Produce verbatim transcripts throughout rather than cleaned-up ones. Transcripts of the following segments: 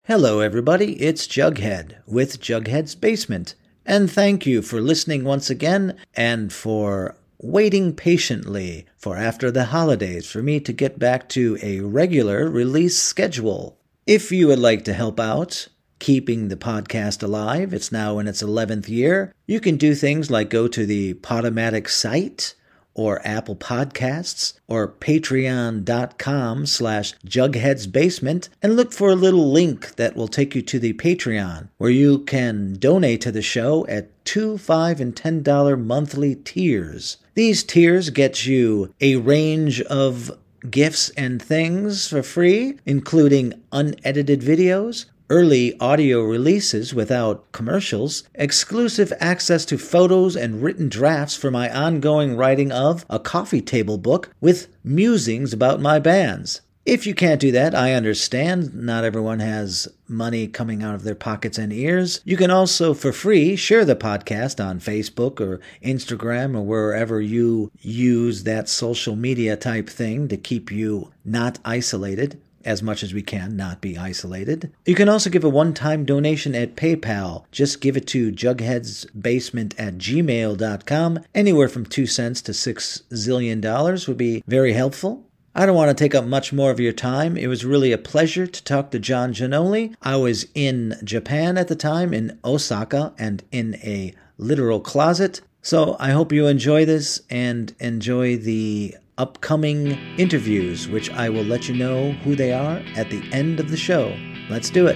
Hello, everybody. It's Jughead with Jughead's Basement. And thank you for listening once again and for waiting patiently for after the holidays for me to get back to a regular release schedule. If you would like to help out keeping the podcast alive, it's now in its eleventh year, you can do things like go to the Podomatic site or Apple Podcasts, or patreon.com slash jugheadsbasement, and look for a little link that will take you to the Patreon, where you can donate to the show at two dollars, five dollars, and ten dollars monthly tiers. These tiers get you a range of gifts and things for free, including unedited videos, early audio releases without commercials, exclusive access to photos and written drafts for my ongoing writing of a coffee table book with musings about my bands. If you can't do that, I understand. Not everyone has money coming out of their pockets and ears. You can also, for free, share the podcast on Facebook or Instagram or wherever you use that social media type thing to keep you not isolated. As much as we can, not be isolated. You can also give a one-time donation at PayPal. Just give it to jugheadsbasement at gmail dot com. Anywhere from two cents to six zillion dollars would be very helpful. I don't want to take up much more of your time. It was really a pleasure to talk to John Giannoli. I was in Japan at the time, in Osaka, and in a literal closet. So I hope you enjoy this and enjoy the upcoming interviews, which I will let you know who they are at the end of the show. Let's do it.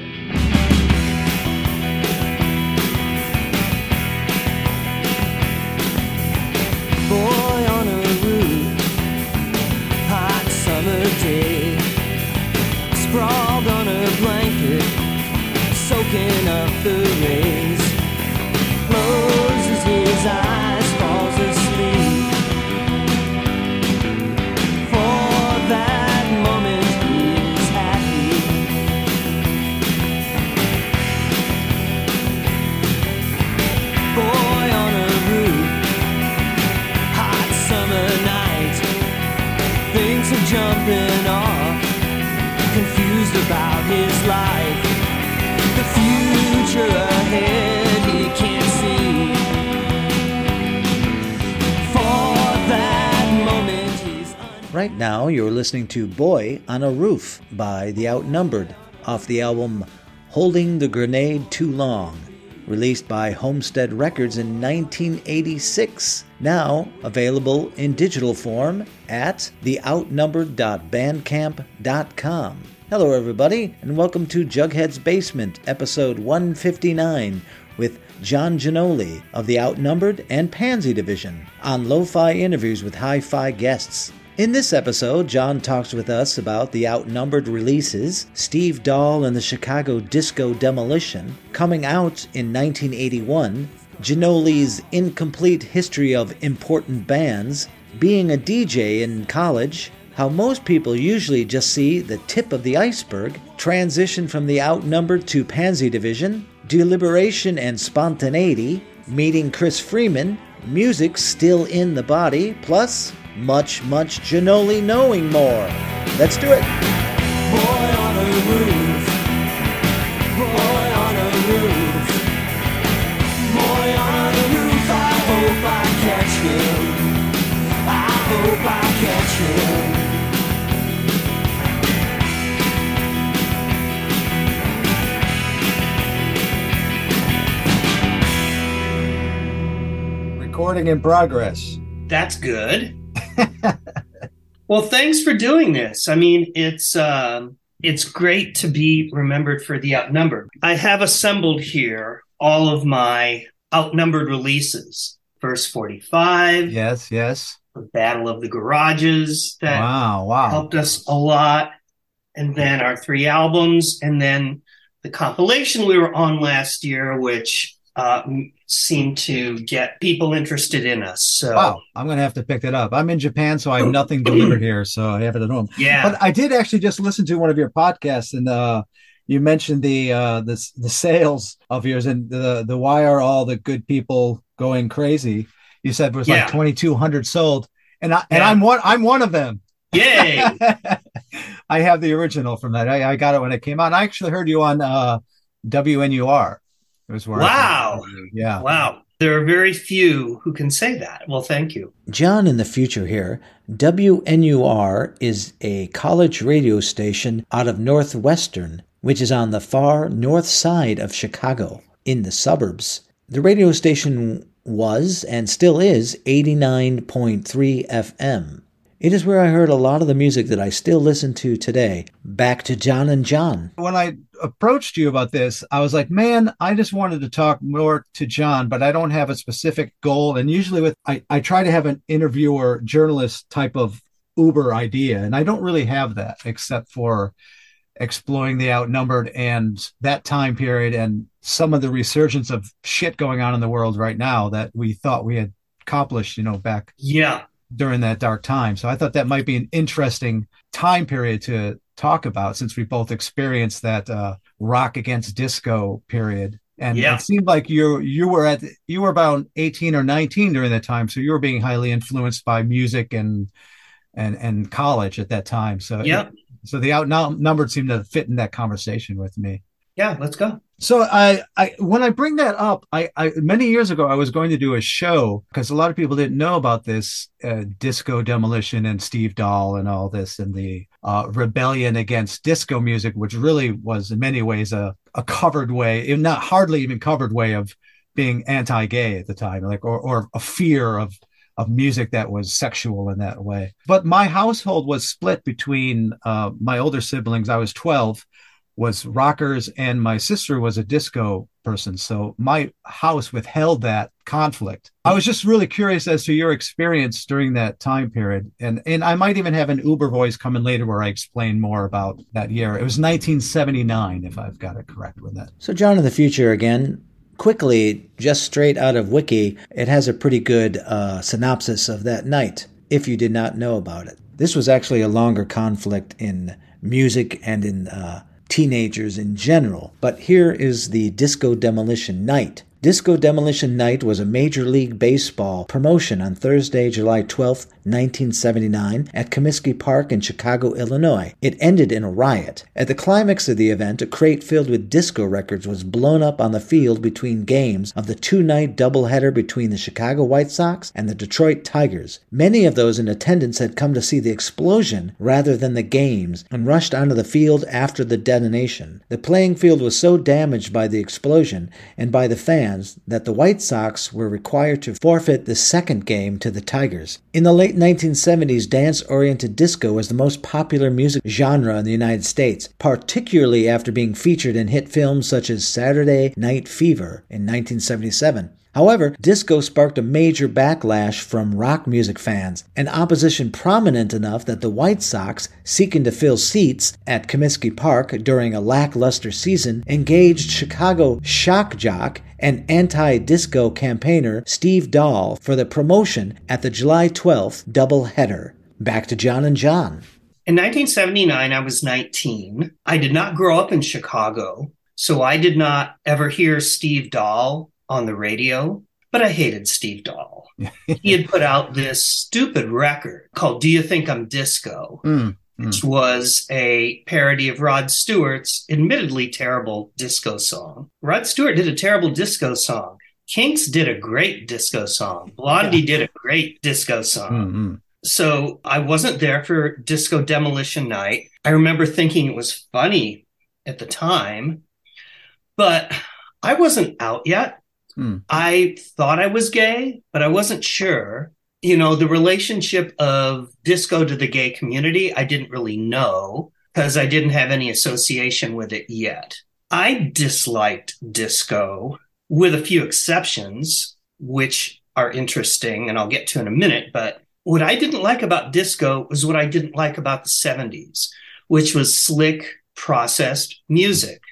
Boy on a roof, hot summer day, sprawled on a blanket, soaking up the rays, closes his eyes, falls asleep. That moment is happy. Boy on a roof, hot summer night, things are jumping off, confused about his life, the future ahead he can't see. For that moment Right now, you're listening to Boy on a Roof by The Outnumbered, off the album Holding the Grenade Too Long, released by Homestead Records in nineteen eighty-six, now available in digital form at the outnumbered dot bandcamp dot com. Hello, everybody, and welcome to Jughead's Basement, episode one fifty-nine, with John Giannoli of The Outnumbered and Pansy Division, on Lo-Fi Interviews with Hi-Fi Guests. In this episode, John talks with us about the Outnumbered releases, Steve Dahl and the Chicago Disco Demolition, coming out in nineteen eighty-one, Giannoli's incomplete history of important bands, being a D J in college, how most people usually just see the tip of the iceberg, transition from the Outnumbered to Pansy Division, deliberation and spontaneity, meeting Chris Freeman, music still in the body, plus much, much Giannoli knowing more. Let's do it. Boy on a roof, boy on a roof, boy on a roof, I hope I catch him, I hope I catch him. Recording in progress. That's good. Well, thanks for doing this. I mean, it's uh, it's great to be remembered for The Outnumbered. I have assembled here all of my Outnumbered releases. Verse forty-five. Yes, yes. The Battle of the Garages that wow, wow. helped us a lot. And then our three albums. And then the compilation we were on last year, which uh, seemed to get people interested in us. So, wow, I'm going to have to pick that up. I'm in Japan, so I have nothing delivered here, so I have it at home. Yeah. But I did actually just listen to one of your podcasts, and uh, you mentioned the uh, the the sales of yours, and the the why are all the good people going crazy? You said it was yeah. like twenty-two hundred sold, and I and yeah. I'm one I'm one of them. Yay! I have the original from that. I, I got it when it came out. I actually heard you on uh, W N U R. It was where Wow. I, yeah. Wow. There are very few who can say that. Well, thank you. John, in the future here, W N U R is a college radio station out of Northwestern, which is on the far north side of Chicago, in the suburbs. The radio station was, and still is, eighty-nine point three F M. It is where I heard a lot of the music that I still listen to today. Back to John and John. When I approached you about this, I was like, man, I just wanted to talk more to John, but I don't have a specific goal. And usually with, I, I try to have an interviewer, journalist type of Uber idea. And I don't really have that except for exploring the outnumbered and that time period and some of the resurgence of shit going on in the world right now that we thought we had accomplished, you know, back Yeah. during that dark time. So I thought that might be an interesting time period to talk about since we both experienced that uh, rock against disco period. And Yeah. it seemed like you you were at you were about eighteen or nineteen during that time, so you were being highly influenced by music and and and college at that time. So Yeah. it, so the outnumbered seemed to fit in that conversation with me. Yeah. Let's go. So I, I when I bring that up, I, I many years ago I was going to do a show because a lot of people didn't know about this uh, Disco Demolition and Steve Dahl and all this and the uh, rebellion against disco music, which really was in many ways a, a covered way, not hardly even covered way of being anti-gay at the time, like or or a fear of of music that was sexual in that way. But my household was split between uh, my older siblings. I was twelve. Was rockers and my sister was a disco person. So my house withheld that conflict. I was just really curious as to your experience during that time period. And and I might even have an Uber voice coming later where I explain more about that year. It was nineteen seventy-nine, if I've got it correct with that. So John, in the future again, quickly, just straight out of Wiki, it has a pretty good uh, synopsis of that night, if you did not know about it. This was actually a longer conflict in music and in uh, teenagers in general, but here is the Disco Demolition Night. Disco Demolition Night was a Major League Baseball promotion on Thursday, July twelfth, nineteen seventy-nine, at Comiskey Park in Chicago, Illinois. It ended in a riot. At the climax of the event, a crate filled with disco records was blown up on the field between games of the two-night doubleheader between the Chicago White Sox and the Detroit Tigers. Many of those in attendance had come to see the explosion rather than the games and rushed onto the field after the detonation. The playing field was so damaged by the explosion and by the fans that the White Sox were required to forfeit the second game to the Tigers. In the late nineteen seventies, dance-oriented disco was the most popular music genre in the United States, particularly after being featured in hit films such as Saturday Night Fever in nineteen seventy-seven. However, disco sparked a major backlash from rock music fans, an opposition prominent enough that the White Sox, seeking to fill seats at Comiskey Park during a lackluster season, engaged Chicago shock jock and anti-disco campaigner Steve Dahl for the promotion at the July twelfth doubleheader. Back to John and John. In nineteen seventy-nine, I was nineteen. I did not grow up in Chicago, so I did not ever hear Steve Dahl on the radio, but I hated Steve Dahl. He had put out this stupid record called Do You Think I'm Disco? Mm, which was a parody of Rod Stewart's admittedly terrible disco song. Rod Stewart did a terrible disco song. Kinks did a great disco song. Blondie yeah. did a great disco song. Mm-hmm. So I wasn't there for Disco Demolition Night. I remember thinking it was funny at the time, but I wasn't out yet. Mm. I thought I was gay, but I wasn't sure. You know, the relationship of disco to the gay community, I didn't really know because I didn't have any association with it yet. I disliked disco with a few exceptions, which are interesting and I'll get to in a minute. But what I didn't like about disco was what I didn't like about the seventies, which was slick, processed music.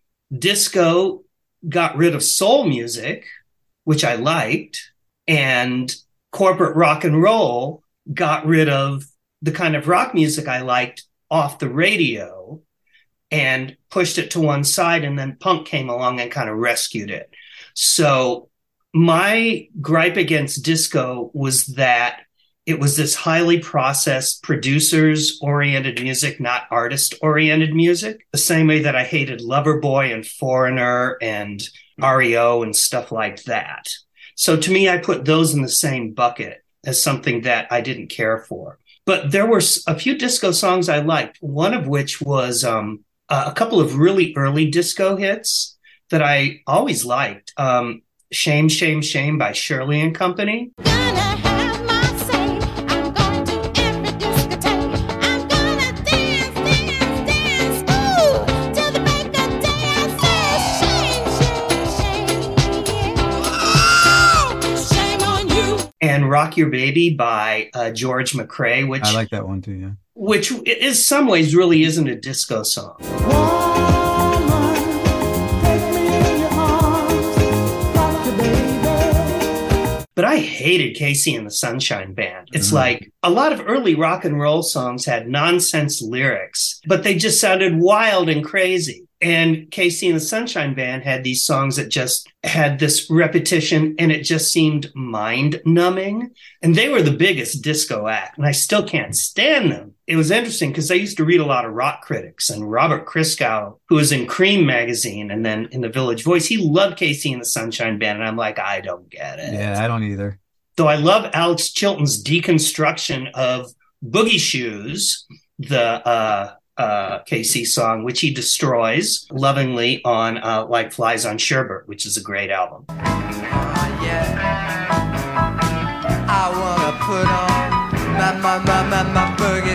Disco got rid of soul music, which I liked, and corporate rock and roll got rid of the kind of rock music I liked off the radio and pushed it to one side, and then punk came along and kind of rescued it. So my gripe against disco was that it was this highly processed, producers-oriented music, not artist-oriented music. The same way that I hated Loverboy and Foreigner and R E O and stuff like that. So to me, I put those in the same bucket as something that I didn't care for. But there were a few disco songs I liked, one of which was um, a couple of really early disco hits that I always liked. Um, Shame, Shame, Shame by Shirley and Company. And Rock Your Baby by uh, George McCrae, which I like that one too, yeah. Which in some ways really isn't a disco song. But I hated Casey and the Sunshine Band. It's mm-hmm. like a lot of early rock and roll songs had nonsense lyrics, but they just sounded wild and crazy. And Casey and the Sunshine Band had these songs that just had this repetition, and it just seemed mind-numbing. And they were the biggest disco act, and I still can't stand them. It was interesting because I used to read a lot of rock critics, and Robert Christgau, who was in Cream magazine and then in the Village Voice, he loved Casey and the Sunshine Band, and I'm like, I don't get it. Yeah, I don't either. Though I love Alex Chilton's deconstruction of Boogie Shoes, the uh Uh, K C song, which he destroys lovingly on uh, Like Flies on Sherbert, which is a great album. Uh, yeah. I wanna put on my, my, my, my, my boogie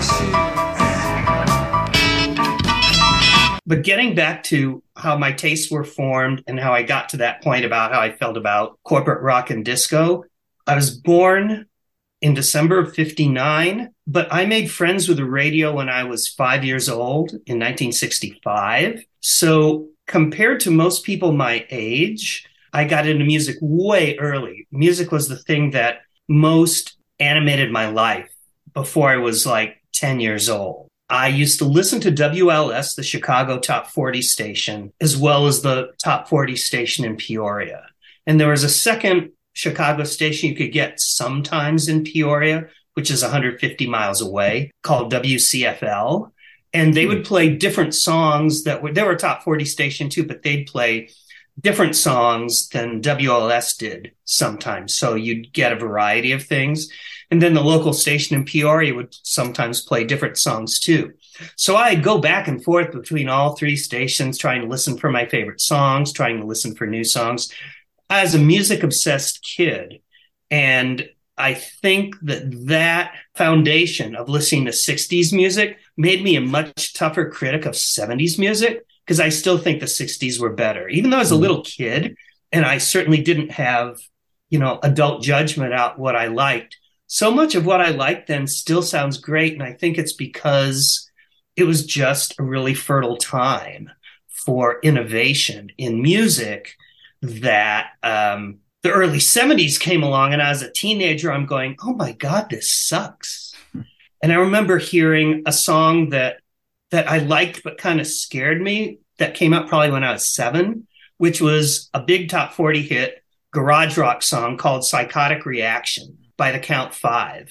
shoes. But getting back to how my tastes were formed and how I got to that point about how I felt about corporate rock and disco, I was born in December of fifty-nine, but I made friends with the radio when I was five years old in nineteen sixty-five. So compared to most people my age, I got into music way early. Music was the thing that most animated my life before I was like ten years old. I used to listen to W L S, the Chicago Top forty station, as well as the Top forty station in Peoria. And there was a second Chicago station you could get sometimes in Peoria, which is one hundred fifty miles away, called W C F L. And they would play different songs that were, they were a top forty station too, but they'd play different songs than W L S did sometimes. So you'd get a variety of things. And then the local station in Peoria would sometimes play different songs too. So I'd go back and forth between all three stations, trying to listen for my favorite songs, trying to listen for new songs. I was a music-obsessed kid, and I think that that foundation of listening to sixties music made me a much tougher critic of seventies music, because I still think the sixties were better. Even though I was a little kid, and I certainly didn't have, you know, adult judgment out what I liked, so much of what I liked then still sounds great, and I think it's because it was just a really fertile time for innovation in music that um, the early seventies came along, and as a teenager, I'm going, oh my God, this sucks. And I remember hearing a song that that I liked but kind of scared me that came out probably when I was seven, which was a big top forty hit garage rock song called Psychotic Reaction by the Count Five.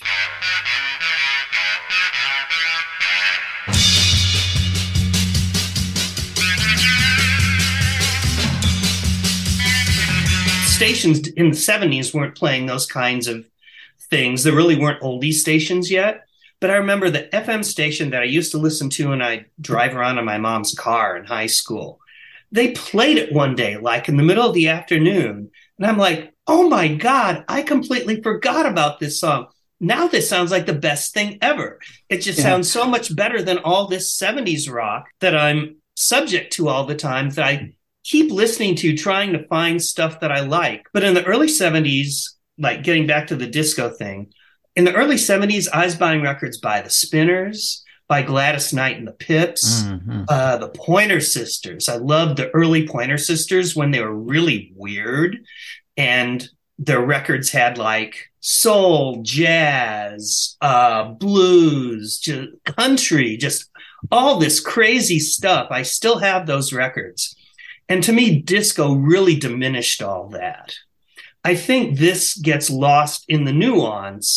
Stations in the seventies weren't playing those kinds of things. There really weren't oldie stations yet. But I remember the F M station that I used to listen to when I drive around in my mom's car in high school. They played it one day, like in the middle of the afternoon. And I'm like, oh my God, I completely forgot about this song. Now this sounds like the best thing ever. It just yeah. sounds so much better than all this seventies rock that I'm subject to all the time, that I keep listening to, trying to find stuff that I like. But in the early seventies, like getting back to the disco thing, in the early seventies, I was buying records by the Spinners, by Gladys Knight and the Pips, mm-hmm. uh, the Pointer Sisters. I loved the early Pointer Sisters when they were really weird. And their records had like soul, jazz, uh, blues, just country, just all this crazy stuff. I still have those records. And to me, disco really diminished all that. I think this gets lost in the nuance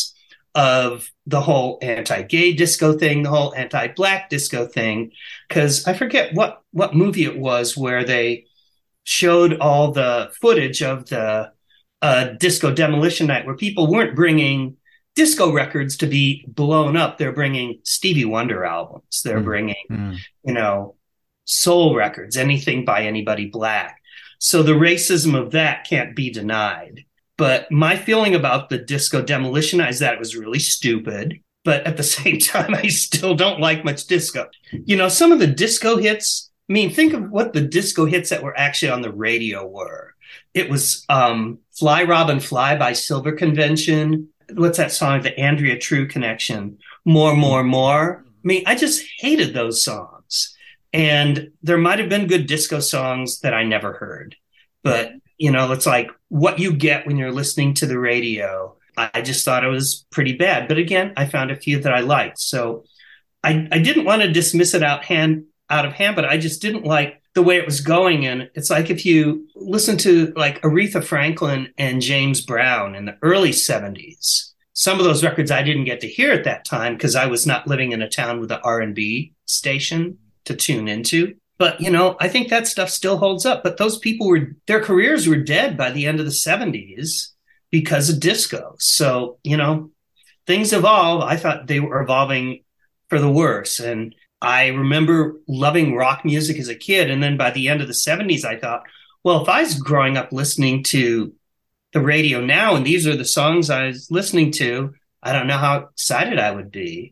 of the whole anti-gay disco thing, the whole anti-black disco thing, because I forget what what movie it was where they showed all the footage of the uh, disco demolition night, where people weren't bringing disco records to be blown up. They're bringing Stevie Wonder albums. They're mm. bringing, mm. you know, soul records, anything by anybody black. So the racism of that can't be denied. But my feeling about the disco demolition is that it was really stupid. But at the same time, I still don't like much disco. You know, some of the disco hits, I mean, think of what the disco hits that were actually on the radio were. It was um, Fly Robin Fly by Silver Convention. What's that song? The Andrea True Connection. More, More, More. I mean, I just hated those songs. And there might have been good disco songs that I never heard. But, you know, it's like what you get when you're listening to the radio. I just thought it was pretty bad. But again, I found a few that I liked. So I, I didn't want to dismiss it out hand out of hand, but I just didn't like the way it was going. And it's like if you listen to like Aretha Franklin and James Brown in the early seventies, some of those records I didn't get to hear at that time because I was not living in a town with an R and B station to tune into. But, you know, I think that stuff still holds up. But those people were, their careers were dead by the end of the seventies because of disco. So, you know, things evolve. I thought they were evolving for the worse. And I remember loving rock music as a kid. And then by the end of the seventies, I thought, well, if I was growing up listening to the radio now and these are the songs I was listening to, I don't know how excited I would be.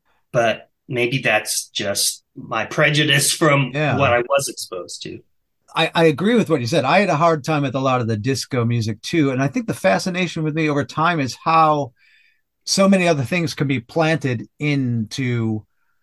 But maybe that's just my prejudice from yeah. what I was exposed to. I, I agree with what you said. I had a hard time with a lot of the disco music too. And I think the fascination with me over time is how so many other things can be planted into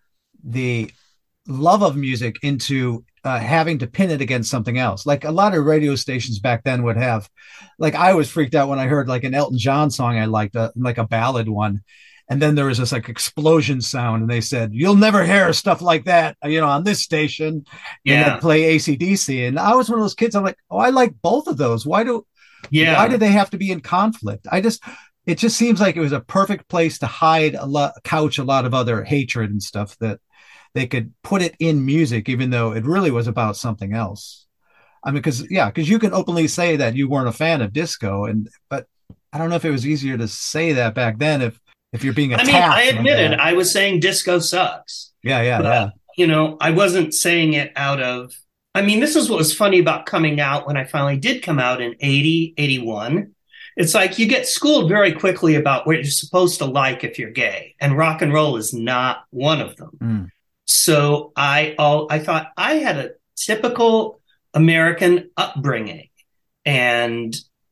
the love of music, into uh, having to pin it against something else. Like a lot of radio stations back then would have, like I was freaked out when I heard like an Elton John song I liked, uh, like a ballad one. And then there was this like explosion sound and they said, you'll never hear stuff like that, you know, on this station. Yeah. And play A C D C. And I was one of those kids. I'm like, oh, I like both of those. Why do, yeah. why do they have to be in conflict? I just, it just seems like it was a perfect place to hide a lot, couch a lot of other hatred and stuff that they could put it in music, even though it really was about something else. I mean, cause yeah, cause you can openly say that you weren't a fan of disco and, but I don't know if it was easier to say that back then. If, If you're being attacked. I mean, I admitted like I was saying disco sucks. Yeah, yeah, but, yeah. You know, I wasn't saying it out of, I mean, this is what was funny about coming out when I finally did come out in eighty, eighty-one. It's like you get schooled very quickly about what you're supposed to like if you're gay. And rock and roll is not one of them. Mm. So I, all, I thought I had a typical American upbringing. And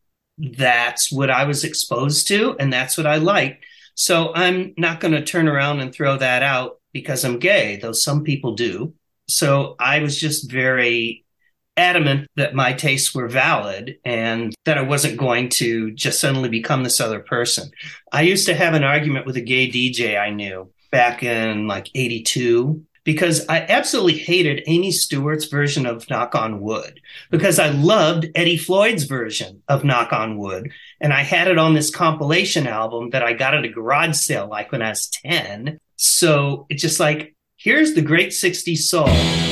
that's what I was exposed to. And that's what I liked. So I'm not going to turn around and throw that out because I'm gay, though some people do. So I was just very adamant that my tastes were valid and that I wasn't going to just suddenly become this other person. I used to have an argument with a gay D J I knew back in like eighty-two because I absolutely hated Amy Stewart's version of Knock on Wood because I loved Eddie Floyd's version of Knock on Wood. And I had it on this compilation album that I got at a garage sale like when I was ten. So it's just like, here's the great sixties soul.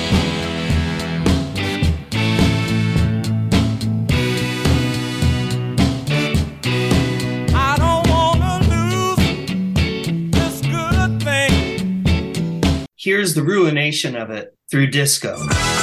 I don't wanna lose this good thing. Here's the ruination of it through disco.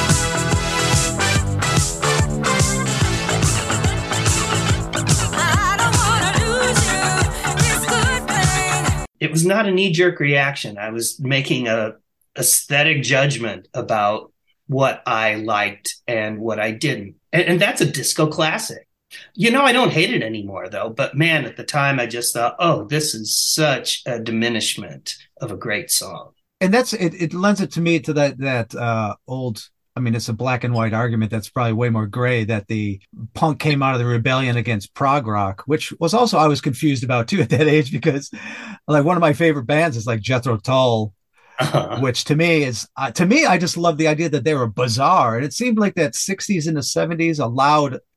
It was not a knee-jerk reaction. I was making a aesthetic judgment about what I liked and what I didn't. And, and that's a disco classic. You know, I don't hate it anymore, though. But, man, at the time, I just thought, oh, this is such a diminishment of a great song. And that's it, it lends it to me to that that uh, old, I mean, it's a black and white argument that's probably way more gray, that the punk came out of the rebellion against prog rock, which was also, I was confused about too at that age, because like one of my favorite bands is like Jethro Tull, uh-huh. which to me is, uh, to me, I just love the idea that they were bizarre. And it seemed like that sixties and the seventies allowed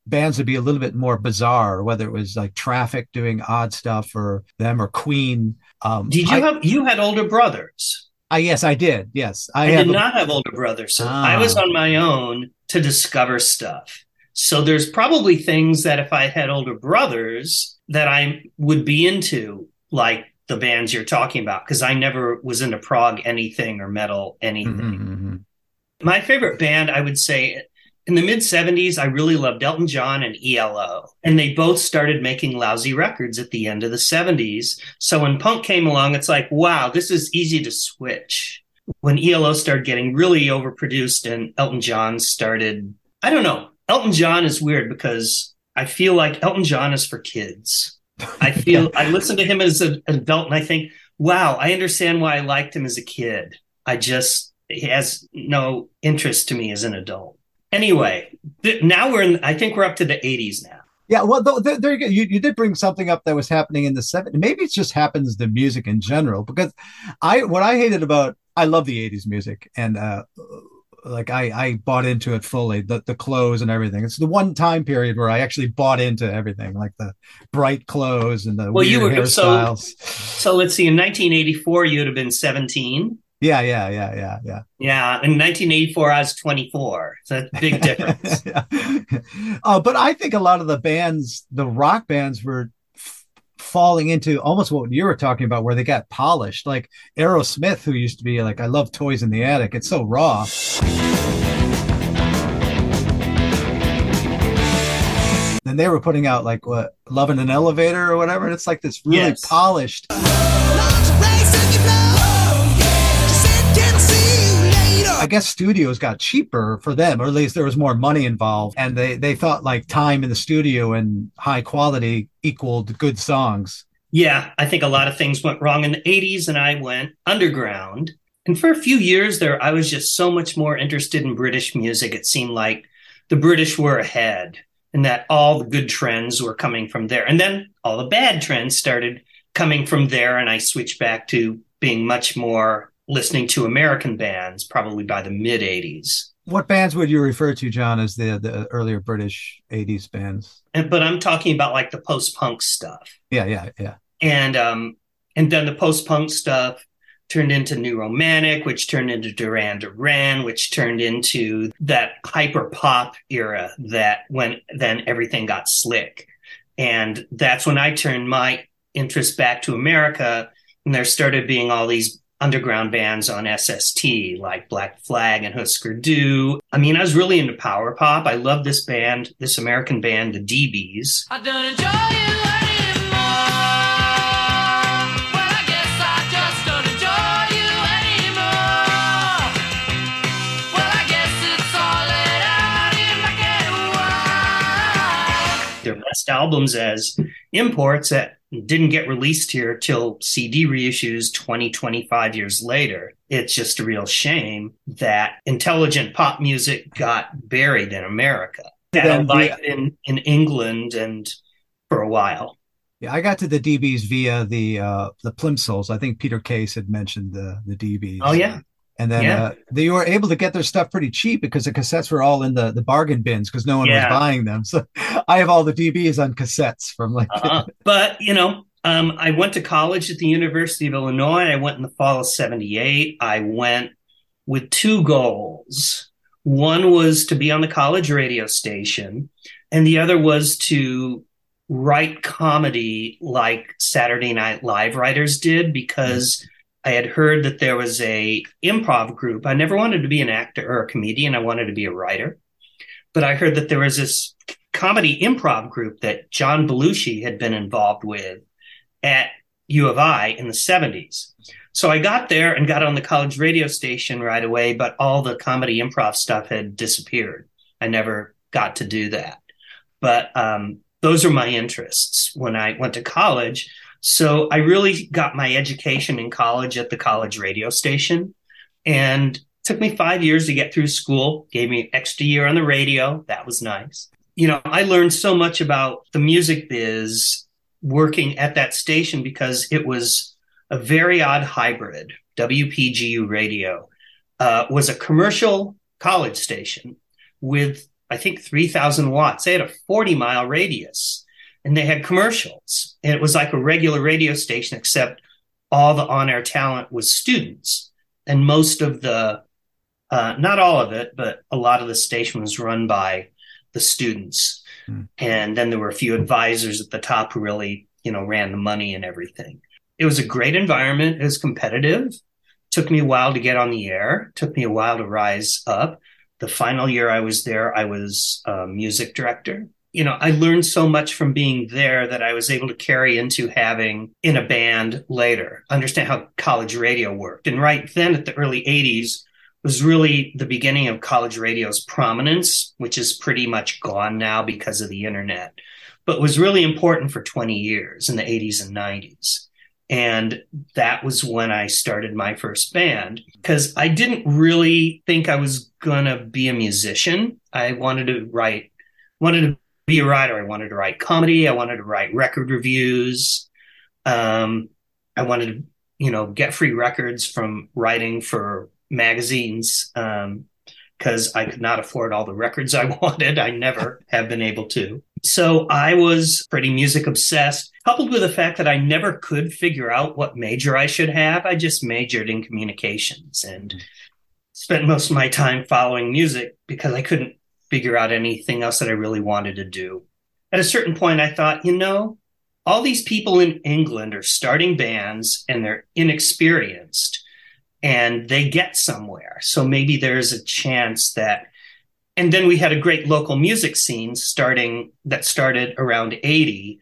bands would be a little bit more bizarre, whether it was like Traffic doing odd stuff or them or Queen. Um, Did you I, have you had older brothers? I yes, I did. Yes, I, I have did a- not have older brothers, so Ah. I was on my own to discover stuff. So there's probably things that if I had older brothers that I would be into, like the bands you're talking about, because I never was into prog anything or metal anything. Mhm, mhm. My favorite band, I would say, in the mid seventies, I really loved Elton John and E L O. And they both started making lousy records at the end of the seventies. So when punk came along, it's like, wow, this is easy to switch. When E L O started getting really overproduced and Elton John started, I don't know. Elton John is weird because I feel like Elton John is for kids. I feel, I listen to him as a- an adult and I think, wow, I understand why I liked him as a kid. I just, he has no interest to me as an adult. Anyway, th- now we're in, I think we're up to the eighties now. Yeah, well, th- th- there you go. You, you did bring something up that was happening in the seventies. Maybe it just happens to music in general, because I what I hated about I love the eighties music, and uh, like I I bought into it fully, the the clothes and everything. It's the one time period where I actually bought into everything, like the bright clothes and the Well, weird you were so hairstyles. so. Let's see. In nineteen eighty-four, you'd have been seventeen. Yeah, yeah, yeah, yeah, yeah. Yeah. In nineteen eighty-four, I was twenty-four. So that's a big difference. Yeah. uh, but I think a lot of the bands, the rock bands, were f- falling into almost what you were talking about, where they got polished. Like Aerosmith, who used to be like, I love Toys in the Attic. It's so raw. And they were putting out like what, Love in an Elevator or whatever. And it's like this really Yes. polished. I guess studios got cheaper for them, or at least there was more money involved. And they, they thought like time in the studio and high quality equaled good songs. Yeah. I think a lot of things went wrong in the eighties, and I went underground. And for a few years there, I was just so much more interested in British music. It seemed like the British were ahead and that all the good trends were coming from there. And then all the bad trends started coming from there. And I switched back to being much more listening to American bands, probably by the mid eighties. What bands would you refer to, John, as the, the earlier British eighties bands? And, but I'm talking about like the post-punk stuff. Yeah, yeah, yeah. And um, and then the post-punk stuff turned into New Romantic, which turned into Duran Duran, which turned into that hyper pop era that when then everything got slick. And that's when I turned my interest back to America, and there started being all these underground bands on S S T like Black Flag and Husker Du. I mean, I was really into power pop. I love this band, this American band, the D Bs. I don't enjoy you anymore. Well, I guess I just don't enjoy you anymore. Well, I guess it's all let out in black and white. Their best albums as imports that didn't get released here till C D reissues twenty, twenty-five years later. It's just a real shame that intelligent pop music got buried in America. That Then, like yeah. in, in England and for a while. Yeah, I got to the D Bs via the uh, the Plimsolls. I think Peter Case had mentioned the the D Bs. Oh, yeah. And then Yeah. uh, they were able to get their stuff pretty cheap because the cassettes were all in the, the bargain bins because no one Yeah. was buying them. So I have all the D Bs on cassettes from like. Uh-huh. But, you know, um, I went to college at the University of Illinois. I went in the fall of seventy-eight. I went with two goals. One was to be on the college radio station, and the other was to write comedy like Saturday Night Live writers did, because I had heard that there was a improv group. I never wanted to be an actor or a comedian. I wanted to be a writer. But I heard that there was this comedy improv group that John Belushi had been involved with at U of I in the seventies. So I got there and got on the college radio station right away, but all the comedy improv stuff had disappeared. I never got to do that. But um, those are my interests when I went to college. So I really got my education in college at the college radio station, and it took me five years to get through school, gave me an extra year on the radio. That was nice. You know, I learned so much about the music biz working at that station because it was a very odd hybrid. W P G U radio uh, was a commercial college station with I think, three thousand watts. They had a forty mile radius, and they had commercials. And it was like a regular radio station, except all the on-air talent was students. And most of the, uh, not all of it, but a lot of the station was run by the students. Hmm. And then there were a few advisors at the top who really, you know, ran the money and everything. It was a great environment. It was competitive. Took me a while to get on the air. Took me a while to rise up. The final year I was there, I was a music director. You know, I learned so much from being there that I was able to carry into having in a band later, understand how college radio worked. And right then at the early eighties was really the beginning of college radio's prominence, which is pretty much gone now because of the internet, but was really important for twenty years in the eighties and nineties. And that was when I started my first band, because I didn't really think I was going to be a musician. I wanted to write, wanted to be a writer. I wanted to write comedy. I wanted to write record reviews. Um, I wanted to, you know, get free records from writing for magazines, um, because I could not afford all the records I wanted. I never have been able to. So I was pretty music obsessed, coupled with the fact that I never could figure out what major I should have. I just majored in communications and spent most of my time following music because I couldn't figure out anything else that I really wanted to do. At a certain point, I thought, you know, all these people in England are starting bands and they're inexperienced and they get somewhere. So maybe there's a chance that. And then we had a great local music scene starting that started around eighty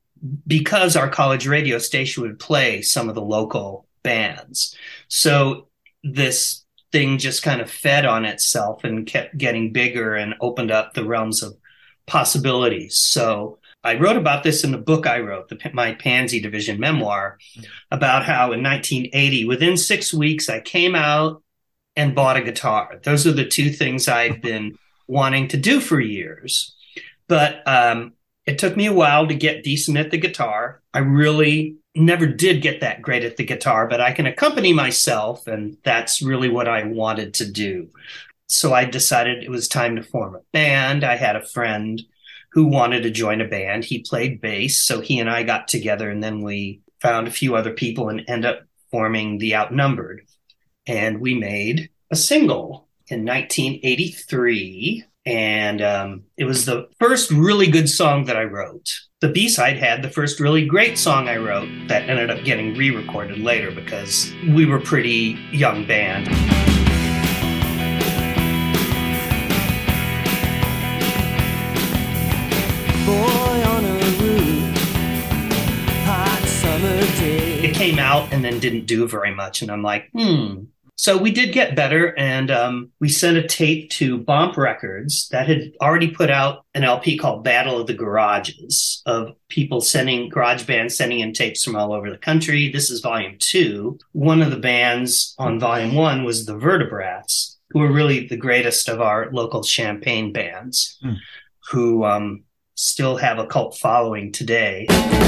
because our college radio station would play some of the local bands. So this thing just kind of fed on itself and kept getting bigger and opened up the realms of possibilities. So I wrote about this in the book I wrote, the, my Pansy Division memoir, about how in nineteen eighty, within six weeks, I came out and bought a guitar. Those are the two things I'd been wanting to do for years. But um, it took me a while to get decent at the guitar. I really never did get that great at the guitar, but I can accompany myself, and that's really what I wanted to do. So I decided it was time to form a band. I had a friend who wanted to join a band. He played bass, so he and I got together, and then we found a few other people and ended up forming The Outnumbered. And we made a single in nineteen eighty-three, and um, it was the first really good song that I wrote. The B-side had the first really great song I wrote that ended up getting re-recorded later because we were a pretty young band. Boy on a roof, hot summer day. It came out and then didn't do very much, and I'm like, hmm. So we did get better, and um, we sent a tape to Bomp Records that had already put out an L P called Battle of the Garages, of people sending, garage bands sending in tapes from all over the country. This is volume two. One of the bands on volume one was the Vertebrats, who were really the greatest of our local Champaign bands, mm. who um, still have a cult following today.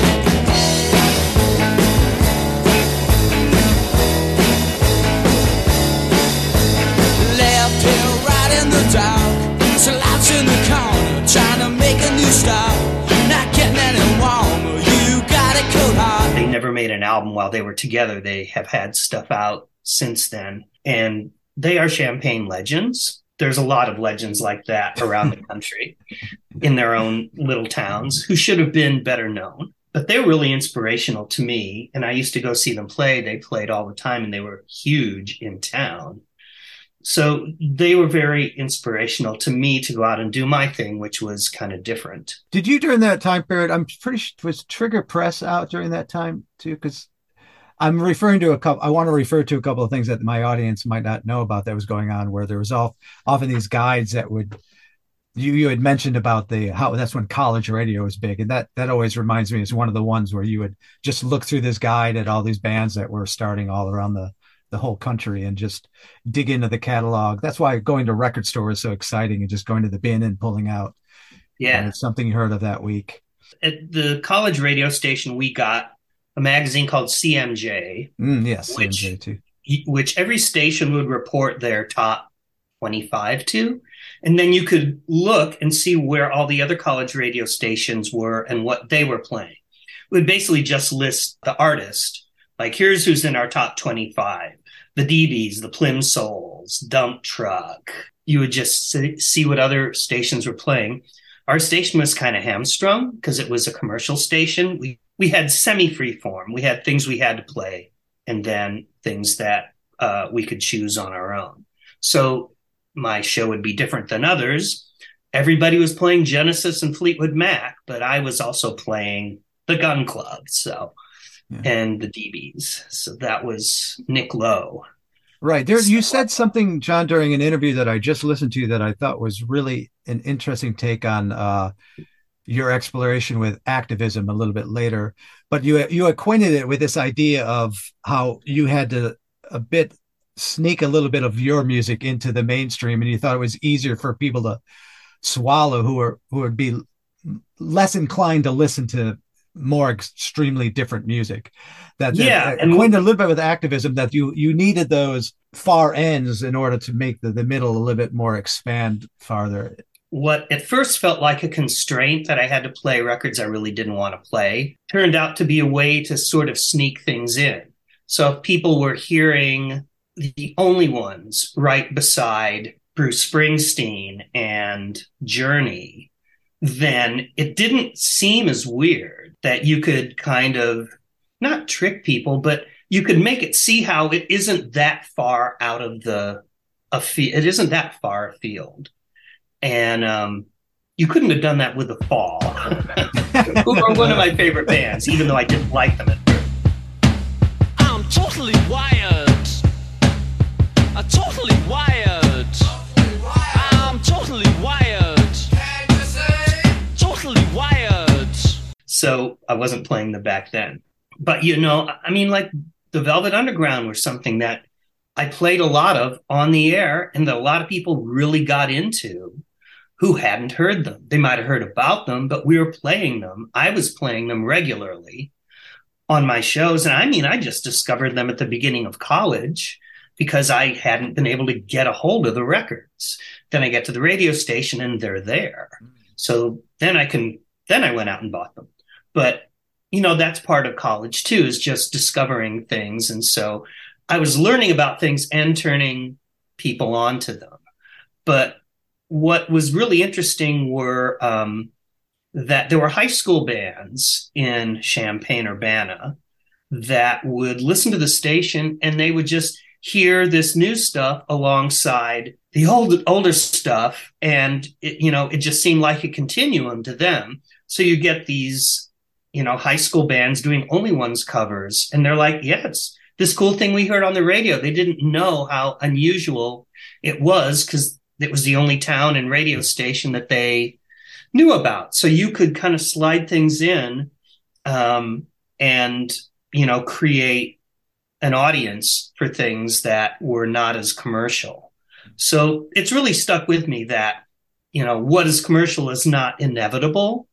In the corner, trying to make a new start, not getting any warmer. You got it cold hard. They never made an album while they were together. They have had stuff out since then, and they are Champaign legends. There's a lot of legends like that around the country in their own little towns who should have been better known. But they're really inspirational to me, and I used to go see them play. They played all the time, and they were huge in town. So they were very inspirational to me to go out and do my thing, which was kind of different. Did you during that time period, I'm pretty sure, was Trigger Press out during that time too? Because I'm referring to a couple, I want to refer to a couple of things that my audience might not know about that was going on, where there was all, often these guides that would, you, you had mentioned about the, how that's when college radio was big. And that, that always reminds me is one of the ones where you would just look through this guide at all these bands that were starting all around the, the whole country and just dig into the catalog. That's why going to record store is so exciting, and just going to the bin and pulling out. Yeah. And it's something you heard of that week. At the college radio station, we got a magazine called C M J. Mm, yes, which, C M J too. Which every station would report their top twenty-five to. And then you could look and see where all the other college radio stations were and what they were playing. We would basically just list the artist. Like, here's who's in our top twenty-five. The D Bs, the Plimsolls, Dump Truck. You would just see what other stations were playing. Our station was kind of hamstrung because it was a commercial station. We we had semi-free form. We had things we had to play and then things that uh, we could choose on our own. So my show would be different than others. Everybody was playing Genesis and Fleetwood Mac, but I was also playing the Gun Club, so yeah. and the D Bs. So that was Nick Lowe. Right. There, you said something, John, during an interview that I just listened to that I thought was really an interesting take on uh, your exploration with activism a little bit later. But you you acquainted it with this idea of how you had to a bit sneak a little bit of your music into the mainstream, and you thought it was easier for people to swallow who are who would be less inclined to listen to more extremely different music. That yeah, and acquainted a little bit with activism, that you you needed those far ends in order to make the, the middle a little bit more expand farther. What at first felt like a constraint that I had to play records I really didn't want to play turned out to be a way to sort of sneak things in. So if people were hearing the only ones right beside Bruce Springsteen and Journey, then it didn't seem as weird that you could kind of not trick people, but you could make it see how it isn't that far out of the a field. It isn't that far afield. And um, you couldn't have done that with The Fall, who are one of my favorite bands, even though I didn't like them at first. I'm totally wired. I'm totally wired. I'm totally wired. Can you say? Totally wired. So I wasn't playing them back then. But, you know, I mean, like the Velvet Underground were something that I played a lot of on the air and that a lot of people really got into who hadn't heard them. They might have heard about them, but we were playing them. I was playing them regularly on my shows. And I mean, I just discovered them at the beginning of college because I hadn't been able to get a hold of the records. Then I get to the radio station and they're there. So then I can, then I went out and bought them. But, you know, that's part of college too, is just discovering things. And so I was learning about things and turning people on to them. But what was really interesting were um, that there were high school bands in Champaign-Urbana that would listen to the station and they would just hear this new stuff alongside the old, older stuff. And, it, you know, it just seemed like a continuum to them. So you get these, you know, high school bands doing Only Ones covers. And they're like, yeah, it's this cool thing we heard on the radio. They didn't know how unusual it was because it was the only town and radio station that they knew about. So you could kind of slide things in um, and, you know, create an audience for things that were not as commercial. So it's really stuck with me that, you know, what is commercial is not inevitable.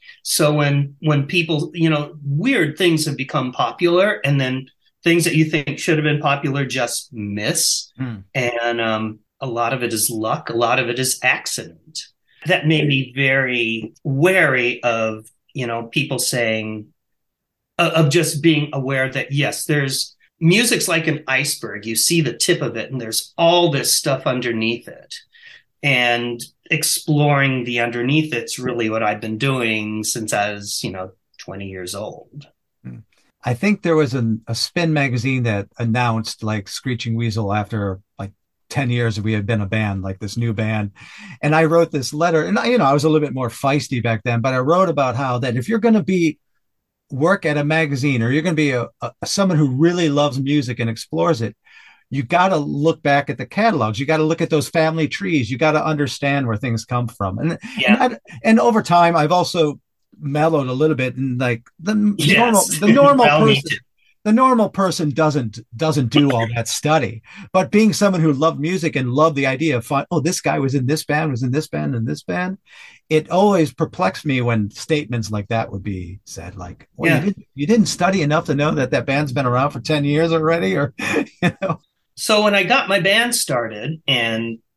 So when when people, you know, weird things have become popular and then things that you think should have been popular just miss. Mm. And um, a lot of it is luck. A lot of it is accident. That made me very wary of, you know, people saying, uh, of just being aware that, yes, there's music's like an iceberg. You see the tip of it and there's all this stuff underneath it. And exploring the underneath it's really what I've been doing since I was, you know, twenty years old. I think there was an, a Spin magazine that announced like Screeching Weasel after like ten years we had been a band, like this new band. And I wrote this letter and I, you know, I was a little bit more feisty back then, but I wrote about how that if you're going to be work at a magazine or you're going to be a, a someone who really loves music and explores it, you got to look back at the catalogs. You got to look at those family trees. You got to understand where things come from. And, yeah. and, I, and over time, I've also mellowed a little bit and like the yes. normal, the normal person, the normal person doesn't, doesn't do all that study, but being someone who loved music and loved the idea of fun, oh, this guy was in this band, was in this band and this band. It always perplexed me when statements like that would be said, like, well, yeah. you, didn't, you didn't study enough to know that that band's been around for ten years already, or, you know. So when I got my band started and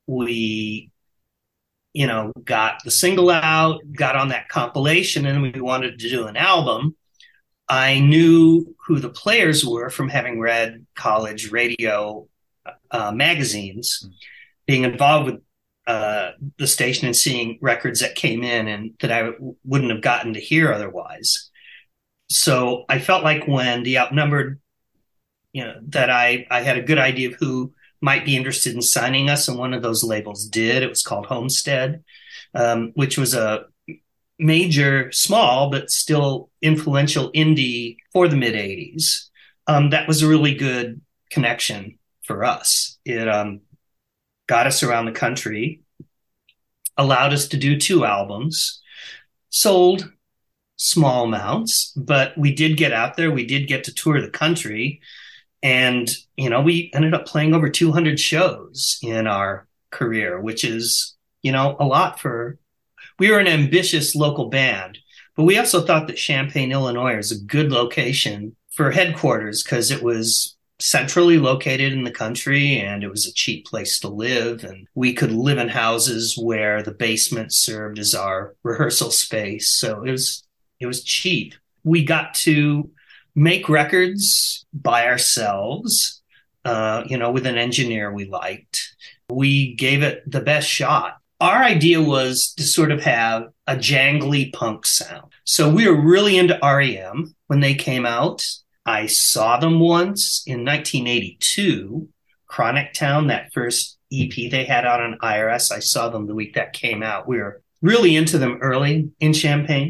we, you know, got the single out, got on that compilation, and we wanted to do an album. I knew who the players were from having read college radio uh, magazines, being involved with uh, the station and seeing records that came in and that I w- wouldn't have gotten to hear otherwise. So I felt like when The Outnumbered, you know, that I, I had a good idea of who might be interested in signing us, and one of those labels did. It was called Homestead, um, which was a major, small, but still influential indie for the mid eighties. Um, that was a really good connection for us. It um, got us around the country, allowed us to do two albums, sold small amounts, but we did get out there. We did get to tour the country. And, you know, we ended up playing over two hundred shows in our career, which is, you know, a lot for, we were an ambitious local band, but we also thought that Champaign, Illinois is a good location for headquarters because it was centrally located in the country and it was a cheap place to live. And we could live in houses where the basement served as our rehearsal space. So it was, it was cheap. We got to make records by ourselves, uh, you know, with an engineer we liked. We gave it the best shot. Our idea was to sort of have a jangly punk sound. So we were really into R E M when they came out. I saw them once in nineteen eighty-two, Chronic Town, that first E P they had out on I R S. I saw them the week that came out. We were really into them early in Champaign.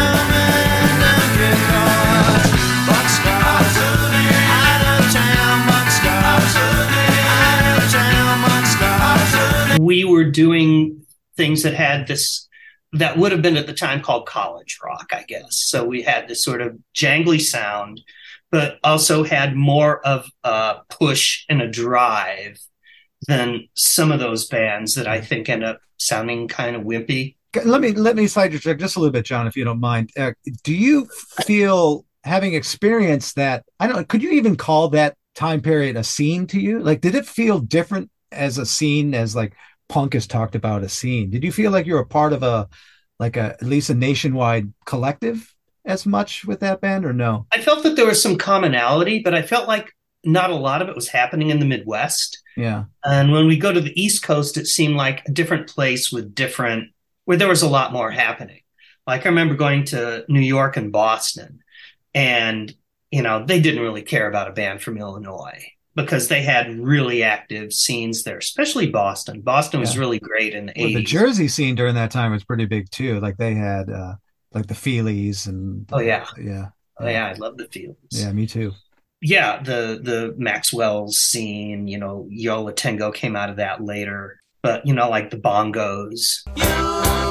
We were doing things that had this, that would have been at the time called college rock, I guess. So we had this sort of jangly sound, but also had more of a push and a drive than some of those bands that I think end up sounding kind of wimpy. Let me let me sidetrack just a little bit, John, if you don't mind. Uh, do you feel, having experienced that, I don't know, could you even call that time period a scene to you? Like, did it feel different as a scene, as like punk has talked about a scene? Did you feel like you were a part of a, like a, at least a nationwide collective as much with that band, or no? I felt that there was some commonality, but I felt like not a lot of it was happening in the Midwest. Yeah. And when we go to the East Coast, it seemed like a different place with different, where there was a lot more happening. Like I remember going to New York and Boston, and, you know, they didn't really care about a band from Illinois because they had really active scenes there, especially Boston. Boston was Yeah. really great in the Well, eighties. the Jersey scene during that time was pretty big too. Like they had uh like the Feelies and Oh, yeah. yeah. Oh, yeah, I love the Fields. Yeah, me too. Yeah, the the Maxwell's scene, you know, Yo La Tengo came out of that later. But, you know, like the Bongos. You, you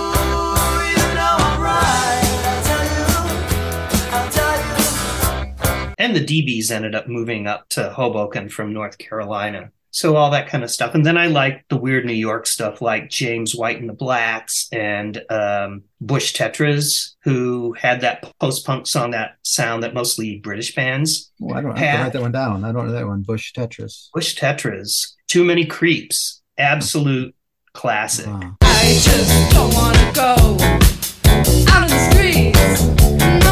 know I'm right. I'll tell you, I'll tell you. And the D Bs ended up moving up to Hoboken from North Carolina. So all that kind of stuff. And then I liked the weird New York stuff like James White and the Blacks and um, Bush Tetras, who had that post-punk song, that sound that mostly British bands Oh, I don't I have to had. write that one down. I don't know that one. Bush Tetris. Bush Tetras, Too Many Creeps, absolute classic. Wow. I just don't want to go out in the streets no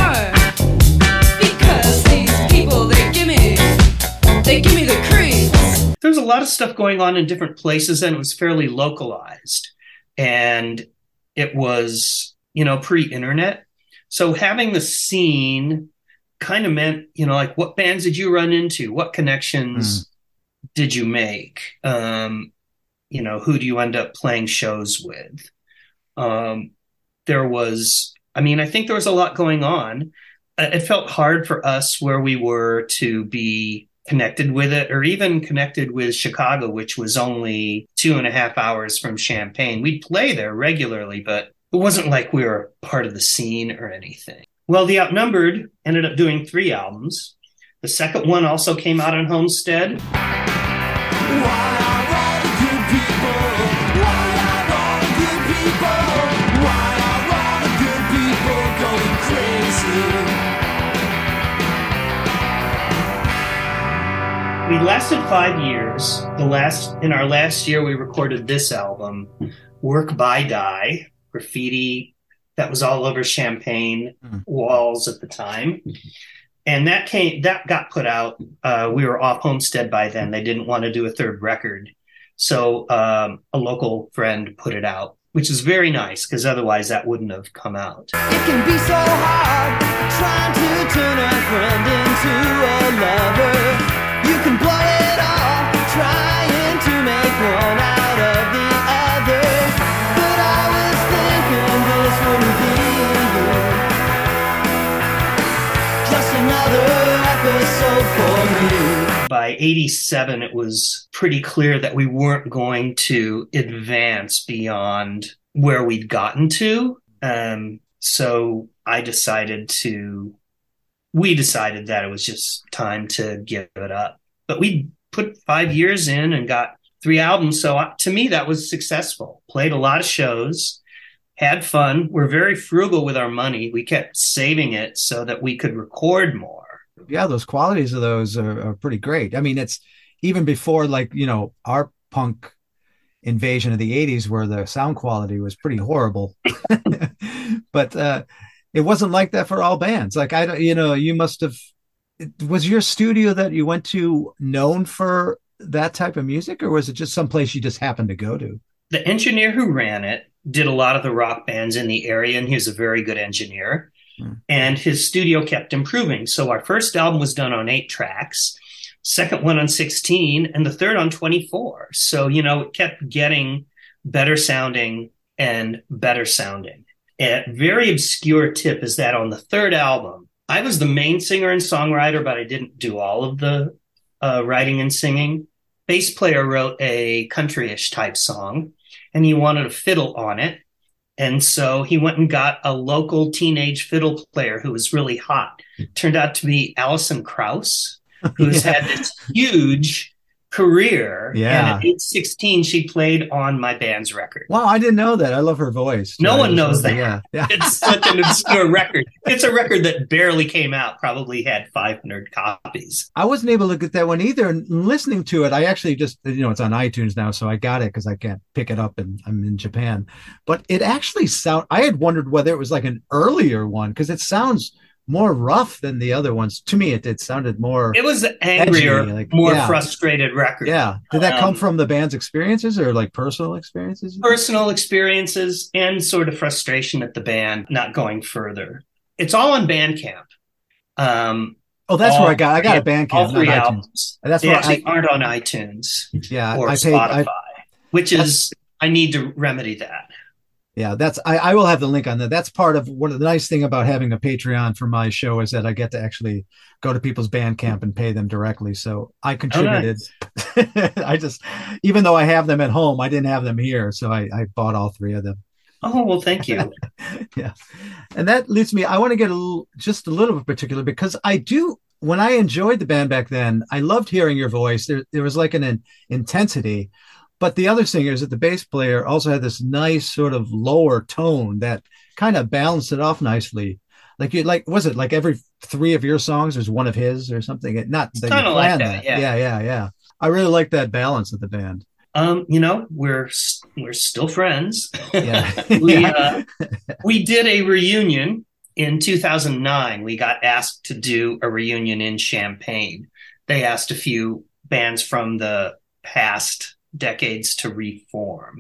more, because these people, they give me, they give me the creeps. There's a lot of stuff going on in different places, and it was fairly localized. And it was, you know, pre-internet. So having the scene kind of meant, you know, like what bands did you run into? What connections mm. did you make? Um, you know, who do you end up playing shows with? Um, there was, I mean, I think there was a lot going on. It felt hard for us where we were to be connected with it, or even connected with Chicago, which was only two and a half hours from Champaign. We'd play there regularly, but it wasn't like we were part of the scene or anything. Well, The Outnumbered ended up doing three albums. The second one also came out on Homestead. Why are all the good people? Why are all the good people? Why are all the good people going crazy? We lasted five years. The last in our last year, we recorded this album, "Work by Die," graffiti that was all over Champaign Mm. walls at the time, and that came that got put out. Uh, we were off Homestead by then. They didn't want to do a third record, so um, a local friend put it out, which is very nice because otherwise that wouldn't have come out. It can be so hard trying to turn a friend into a lover. You can blow it all trying to make one out of the other. But I was thinking this wouldn't be just another episode for me. By eighty-seven, it was pretty clear that we weren't going to advance beyond where we'd gotten to. Um, so I decided to, we decided that it was just time to give it up. But we put five years in and got three albums. So uh, to me, that was successful. Played a lot of shows, had fun. We're very frugal with our money. We kept saving it so that we could record more. Yeah, those qualities of those are, are pretty great. I mean, it's even before, like, you know, our punk invasion of the eighties where the sound quality was pretty horrible. But uh, it wasn't like that for all bands. Like, I don't, you know, you must have, was your studio that you went to known for that type of music, or was it just someplace you just happened to go to? The engineer who ran it did a lot of the rock bands in the area, and he was a very good engineer. Hmm. And his studio kept improving. So our first album was done on eight tracks, second one on sixteen, and the third on twenty-four. So, you know, it kept getting better sounding and better sounding. A very obscure tip is that on the third album, I was the main singer and songwriter, but I didn't do all of the uh, writing and singing. Bass player wrote a country-ish type song, and he wanted a fiddle on it. And so he went and got a local teenage fiddle player who was really hot. Turned out to be Alison Krauss, who's yeah. had this huge career. Yeah. And at age sixteen, she played on my band's record. Wow, I didn't know that. I love her voice. No yeah, one knows that. Yeah. Yeah. It's such an obscure record. It's a record that barely came out, probably had five hundred copies. I wasn't able to get that one either. And listening to it, I actually just, you know, it's on iTunes now, so I got it because I can't pick it up and I'm in Japan. But it actually sound, I had wondered whether it was like an earlier one because it sounds more rough than the other ones. To me, it, it sounded more. It was angrier, edgy, like, more yeah. frustrated record. Yeah. Did that um, come from the band's experiences or like personal experiences? Personal experiences and sort of frustration at the band not going further. It's all on Bandcamp. Um, oh, that's all, where I got. I got a Bandcamp. All three not albums. iTunes. That's they where actually I, aren't on iTunes. Yeah, or I paid, Spotify, I, which is I need to remedy that. Yeah, that's I, I will have the link on that. That's part of one of the nice thing about having a Patreon for my show is that I get to actually go to people's Bandcamp and pay them directly. So I contributed. Oh, nice. I just, even though I have them at home, I didn't have them here. So I, I bought all three of them. Oh, well, thank you. Yeah. And that leads me, I want to get a little, just a little bit particular because I do, when I enjoyed the band back then, I loved hearing your voice. There, there was like an, an intensity. But the other singers, that the bass player also had this nice sort of lower tone that kind of balanced it off nicely. Like you, like was it like every three of your songs there's one of his or something? It, not that kind you of like planned that. that. Yeah. yeah, yeah, yeah. I really like that balance of the band. Um, you know, we're we're still friends. Yeah, we yeah. uh, we did a reunion in two thousand nine. We got asked to do a reunion in Champaign. They asked a few bands from the past decades to reform.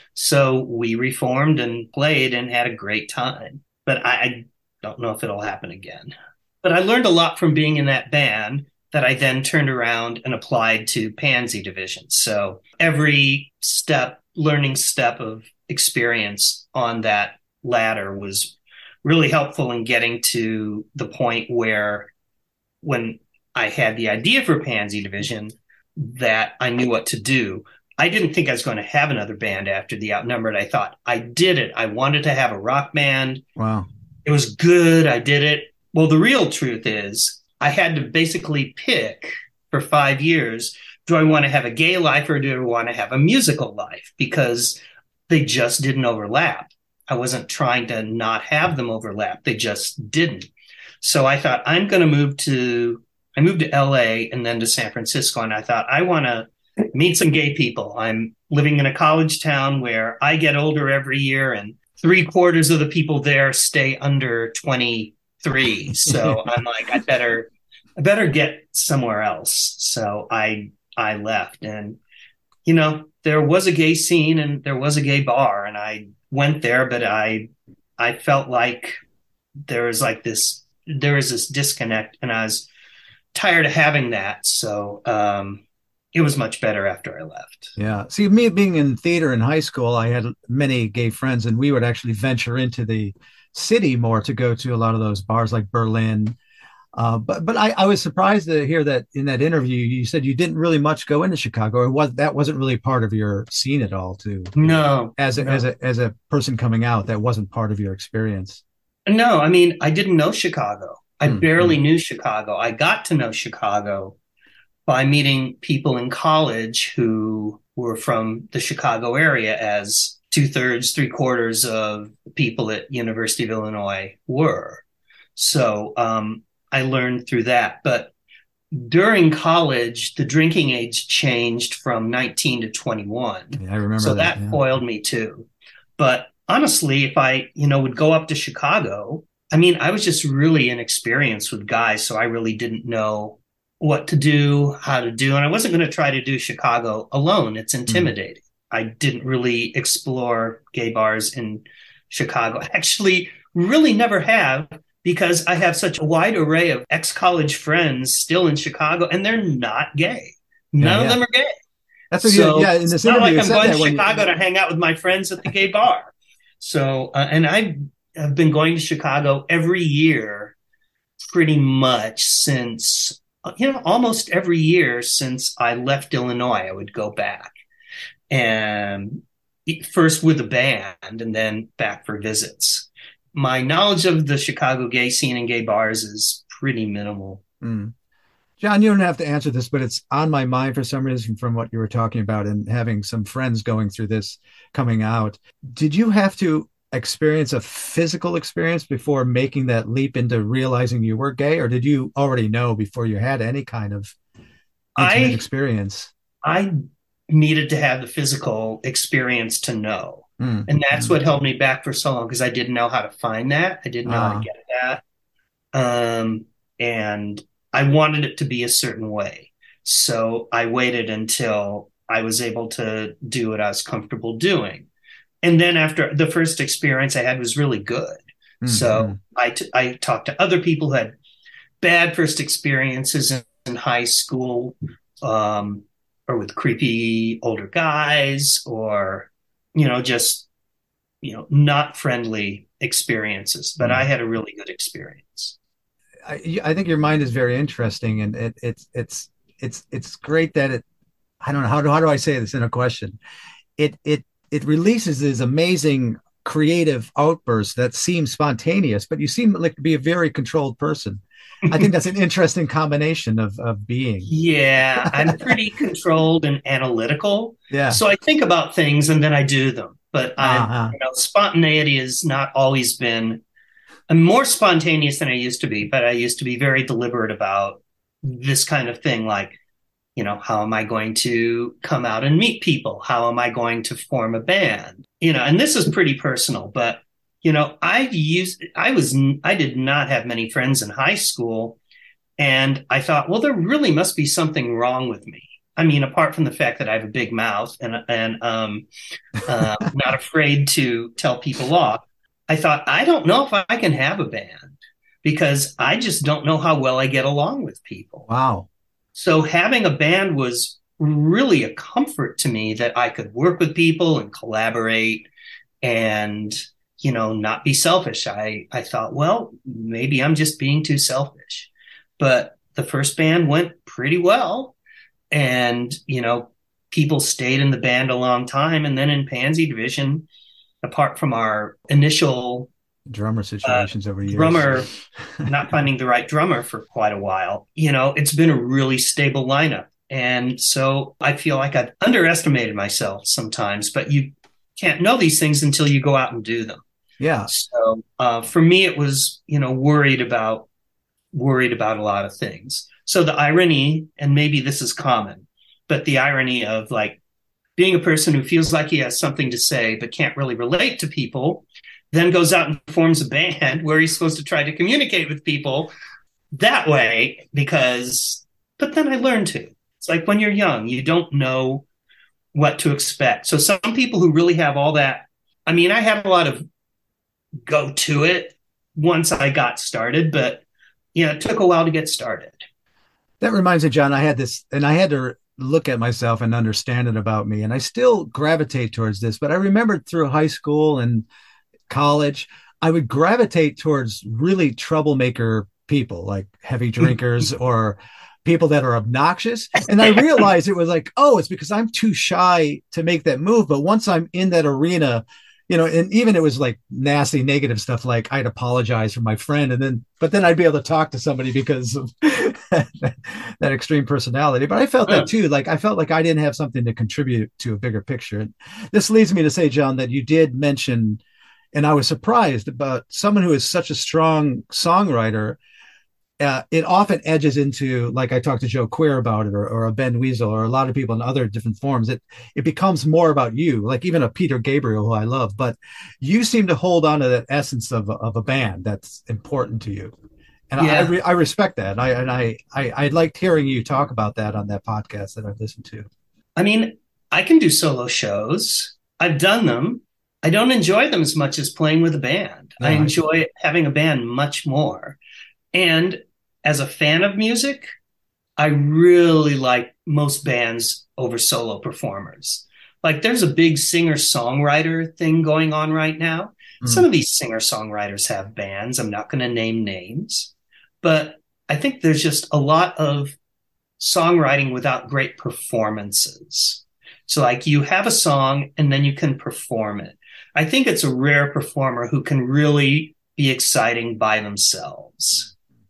So we reformed and played and had a great time. But I, I don't know if it'll happen again. But I learned a lot from being in that band that I then turned around and applied to Pansy Division. So every step, learning step of experience on that ladder was really helpful in getting to the point where when I had the idea for Pansy Division, that I knew what to do. I didn't think I was going to have another band after The Outnumbered. I thought I did it. I wanted to have a rock band. Wow. It was good. I did it. Well, the real truth is I had to basically pick for five years, do I want to have a gay life or do I want to have a musical life? Because they just didn't overlap. I wasn't trying to not have them overlap. They just didn't. So I thought I'm going to move to I moved to L A and then to San Francisco, and I thought, I want to meet some gay people. I'm living in a college town where I get older every year, and three quarters of the people there stay under twenty-three. So I'm like, I better, I better get somewhere else. So I, I left, and, you know, there was a gay scene and there was a gay bar, and I went there, but I, I felt like there was like this, there was this disconnect, and I was tired of having that. So, um, it was much better after I left. Yeah. See, me being in theater in high school, I had many gay friends, and we would actually venture into the city more to go to a lot of those bars like Berlin. Uh, but but I, I was surprised to hear that in that interview, you said you didn't really much go into Chicago. Or was that wasn't really part of your scene at all, too? No. As a, no. as a as a person coming out, that wasn't part of your experience. No, I mean, I didn't know Chicago. I Mm, barely mm. knew Chicago. I got to know Chicago by meeting people in college who were from the Chicago area, as two thirds, three quarters of the people at University of Illinois were. So um, I learned through that. But during college, the drinking age changed from nineteen to twenty-one. Yeah, I remember So that. that yeah. foiled me too. But honestly, if I, you know, would go up to Chicago, I mean, I was just really inexperienced with guys. So I really didn't know what to do, how to do. And I wasn't going to try to do Chicago alone. It's intimidating. Mm. I didn't really explore gay bars in Chicago. Actually, really never have, because I have such a wide array of ex-college friends still in Chicago, and they're not gay. None Yeah, of yeah. them are gay. That's what So you, yeah. In this it's not interview, like you I'm said going that to when you- Chicago to hang out with my friends at the gay bar. So, uh, and I have been going to Chicago every year pretty much since, you know, almost every year since I left Illinois. I would go back, and first with a band and then back for visits. My knowledge of the Chicago gay scene and gay bars is pretty minimal. Mm. John, you don't have to answer this, but it's on my mind for some reason from what you were talking about and having some friends going through this, coming out. Did you have to experience a physical experience before making that leap into realizing you were gay, or did you already know before you had any kind of intimate I, experience? I needed to have the physical experience to know. Mm. And that's mm. what held me back for so long, because I didn't know how to find that. I didn't know Ah. how to get that. Um, and I wanted it to be a certain way. So I waited until I was able to do what I was comfortable doing. And then after the first experience I had was really good. Mm, So mm. I, t- I talked to other people who had bad first experiences in, in high school, um, or with creepy older guys, or, you know, just, you know, not friendly experiences. But Mm. I had a really good experience. I, I think your mind is very interesting, and it, it's it's it's it's great that it. I don't know how do how do I say this in a question. It it it releases this amazing creative outbursts that seem spontaneous, but you seem like to be a very controlled person. I think that's an interesting combination of of being. Yeah, I'm pretty controlled and analytical. Yeah. So I think about things and then I do them. But I, Uh-huh. you know, spontaneity has not always been. I'm more spontaneous than I used to be, but I used to be very deliberate about this kind of thing. Like, you know, how am I going to come out and meet people? How am I going to form a band? You know, and this is pretty personal, but, you know, I used, I was, I did not have many friends in high school. And I thought, well, there really must be something wrong with me. I mean, apart from the fact that I have a big mouth and, and, um, uh, not afraid to tell people off. I thought, I don't know if I can have a band because I just don't know how well I get along with people. Wow. So having a band was really a comfort to me, that I could work with people and collaborate and, you know, not be selfish. I, I thought, well, maybe I'm just being too selfish. But the first band went pretty well. And, you know, people stayed in the band a long time. And then in Pansy Division, apart from our initial drummer situations uh, over years, drummer not finding the right drummer for quite a while, you know, it's been a really stable lineup. And so I feel like I've underestimated myself sometimes, but you can't know these things until you go out and do them. Yeah. So uh, for me, it was, you know, worried about, worried about a lot of things. So the irony, and maybe this is common, but the irony of like being a person who feels like he has something to say but can't really relate to people, then goes out and forms a band where he's supposed to try to communicate with people that way because, but then I learned to. It's like when you're young, you don't know what to expect. So some people who really have all that, I mean, I had a lot of go to it once I got started, but you know, it took a while to get started. That reminds me, John, I had this, and I had to look at myself and understand it about me. And I still gravitate towards this, but I remembered through high school and college, I would gravitate towards really troublemaker people, like heavy drinkers or people that are obnoxious. And I realized it was like, oh, it's because I'm too shy to make that move. But once I'm in that arena, you know, and even it was like nasty, negative stuff, like I'd apologize for my friend. And then, but then I'd be able to talk to somebody because of that extreme personality. But I felt that too. Like I felt like I didn't have something to contribute to a bigger picture. And this leads me to say, John, that you did mention, and I was surprised about someone who is such a strong songwriter. Uh, it often edges into, like I talked to Joe Queer about it, or, or a Ben Weasel, or a lot of people in other different forms. It it becomes more about you, like even a Peter Gabriel, who I love. But you seem to hold on to that essence of of a band that's important to you, and yeah. I re- I respect that. And I and I, I I liked hearing you talk about that on that podcast that I've listened to. I mean, I can do solo shows. I've done them. I don't enjoy them as much as playing with a band. No, I enjoy I having a band much more. And as a fan of music, I really like most bands over solo performers. Like there's a big singer-songwriter thing going on right now. Mm. Some of these singer-songwriters have bands. I'm not going to name names, but I think there's just a lot of songwriting without great performances. So like you have a song and then you can perform it. I think it's a rare performer who can really be exciting by themselves.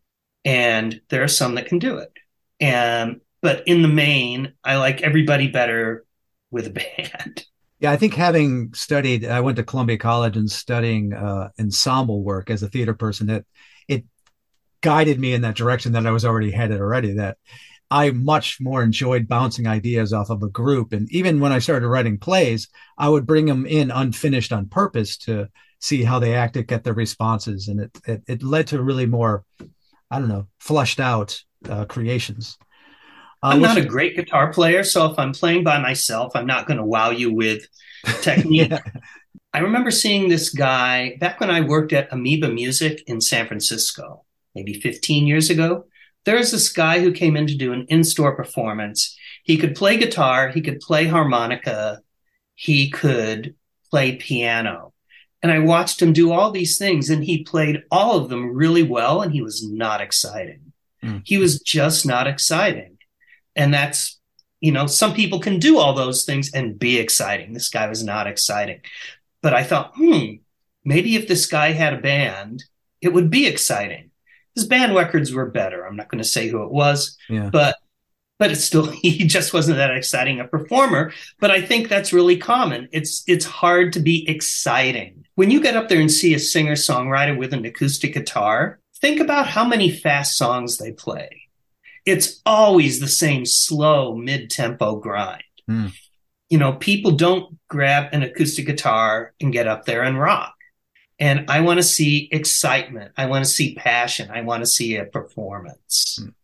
And there are some that can do it. And, but in the main, I like everybody better with a band. Yeah, I think having studied, I went to Columbia College and studying uh, ensemble work as a theater person, that it guided me in that direction that I was already headed already, that I much more enjoyed bouncing ideas off of a group. And even when I started writing plays, I would bring them in unfinished on purpose to see how they acted, get their responses. And it, it, it led to really more, I don't know, flushed out uh, creations. Uh, I'm not a great guitar player, so if I'm playing by myself, I'm not going to wow you with technique. Yeah. I remember seeing this guy back when I worked at Amoeba Music in San Francisco, maybe fifteen years ago. There was this guy who came in to do an in-store performance. He could play guitar, he could play harmonica, he could play piano. And I watched him do all these things, and he played all of them really well, and he was not exciting. Mm. He was just not exciting. And that's, you know, some people can do all those things and be exciting. This guy was not exciting. But I thought, hmm, maybe if this guy had a band, it would be exciting. His band records were better. I'm not going to say who it was, yeah. but but it's still, he just wasn't that exciting a performer. But I think that's really common. It's it's hard to be exciting. When you get up there and see a singer-songwriter with an acoustic guitar, think about how many fast songs they play. It's always the same slow, mid-tempo grind. Mm. You know, people don't grab an acoustic guitar and get up there and rock. And I want to see excitement. I want to see passion. I want to see a performance. Mm.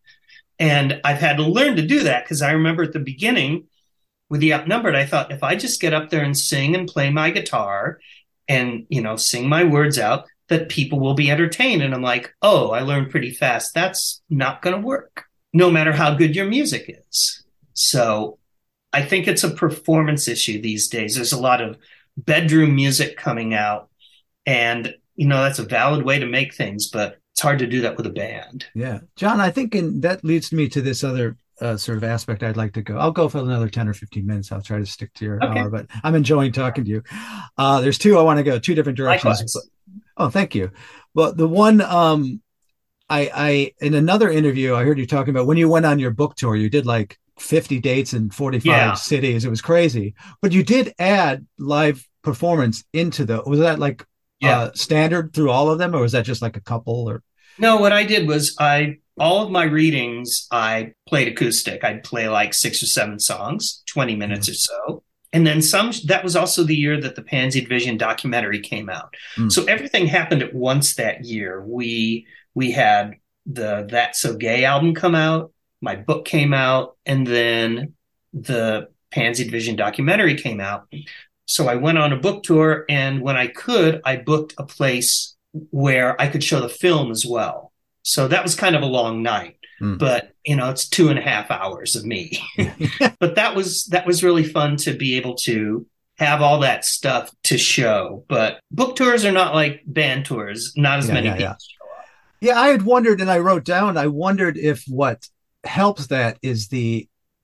And I've had to learn to do that because I remember at the beginning with The Outnumbered, I thought if I just get up there and sing and play my guitar and, you know, sing my words out, that people will be entertained. And I'm like, oh, I learned pretty fast. That's not going to work, no matter how good your music is. So I think it's a performance issue these days. There's a lot of bedroom music coming out. And, you know, that's a valid way to make things, but it's hard to do that with a band. Yeah. John, I think in, that leads me to this other uh, sort of aspect I'd like to go. I'll go for another ten or fifteen minutes. I'll try to stick to your okay. hour, but I'm enjoying talking to you. Uh, there's two I want to go, two different directions. But, oh, thank you. Well, the one um, I, I, in another interview, I heard you talking about when you went on your book tour, you did like fifty dates in forty-five yeah. cities. It was crazy, but you did add live performance into the, was that like yeah. uh, standard through all of them, or was that just like a couple? Or no, what I did was I all of my readings, I played acoustic. I'd play like six or seven songs, twenty minutes mm. or so. And then some, that was also the year that the Pansy Division documentary came out. Mm. So everything happened at once that year. We, we had the That's So Gay album come out, my book came out, and then the Pansy Division documentary came out. So I went on a book tour, and when I could, I booked a place where I could show the film as well. So that was kind of a long night, mm. but you know, it's two and a half hours of me. But that was that was really fun to be able to have all that stuff to show. But book tours are not like band tours; not as yeah, many yeah, people yeah. show up. Yeah, I had wondered, and I wrote down. I wondered if what helps that is the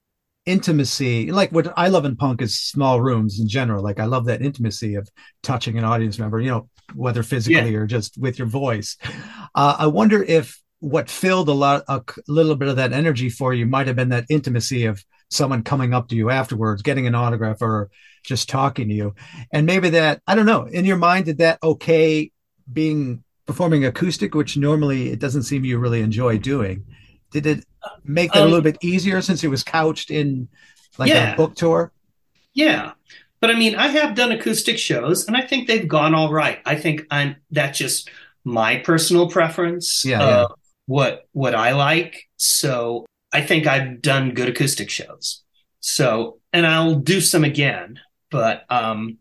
intimacy. Like what I love in punk is small rooms in general. Like I love that intimacy of touching an audience member. You know, whether physically yeah. or just with your voice. Uh, I wonder if what filled a lot, a little bit of that energy for you might have been that intimacy of someone coming up to you afterwards, getting an autograph or just talking to you. And maybe that, I don't know, in your mind, did that okay being performing acoustic, which normally it doesn't seem you really enjoy doing. Did it make that um, a little bit easier since it was couched in like yeah. a book tour? Yeah. But I mean, I have done acoustic shows and I think they've gone all right. I think I'm that's just my personal preference yeah, of yeah. what what I like. So I think I've done good acoustic shows. So, and I'll do some again, but um,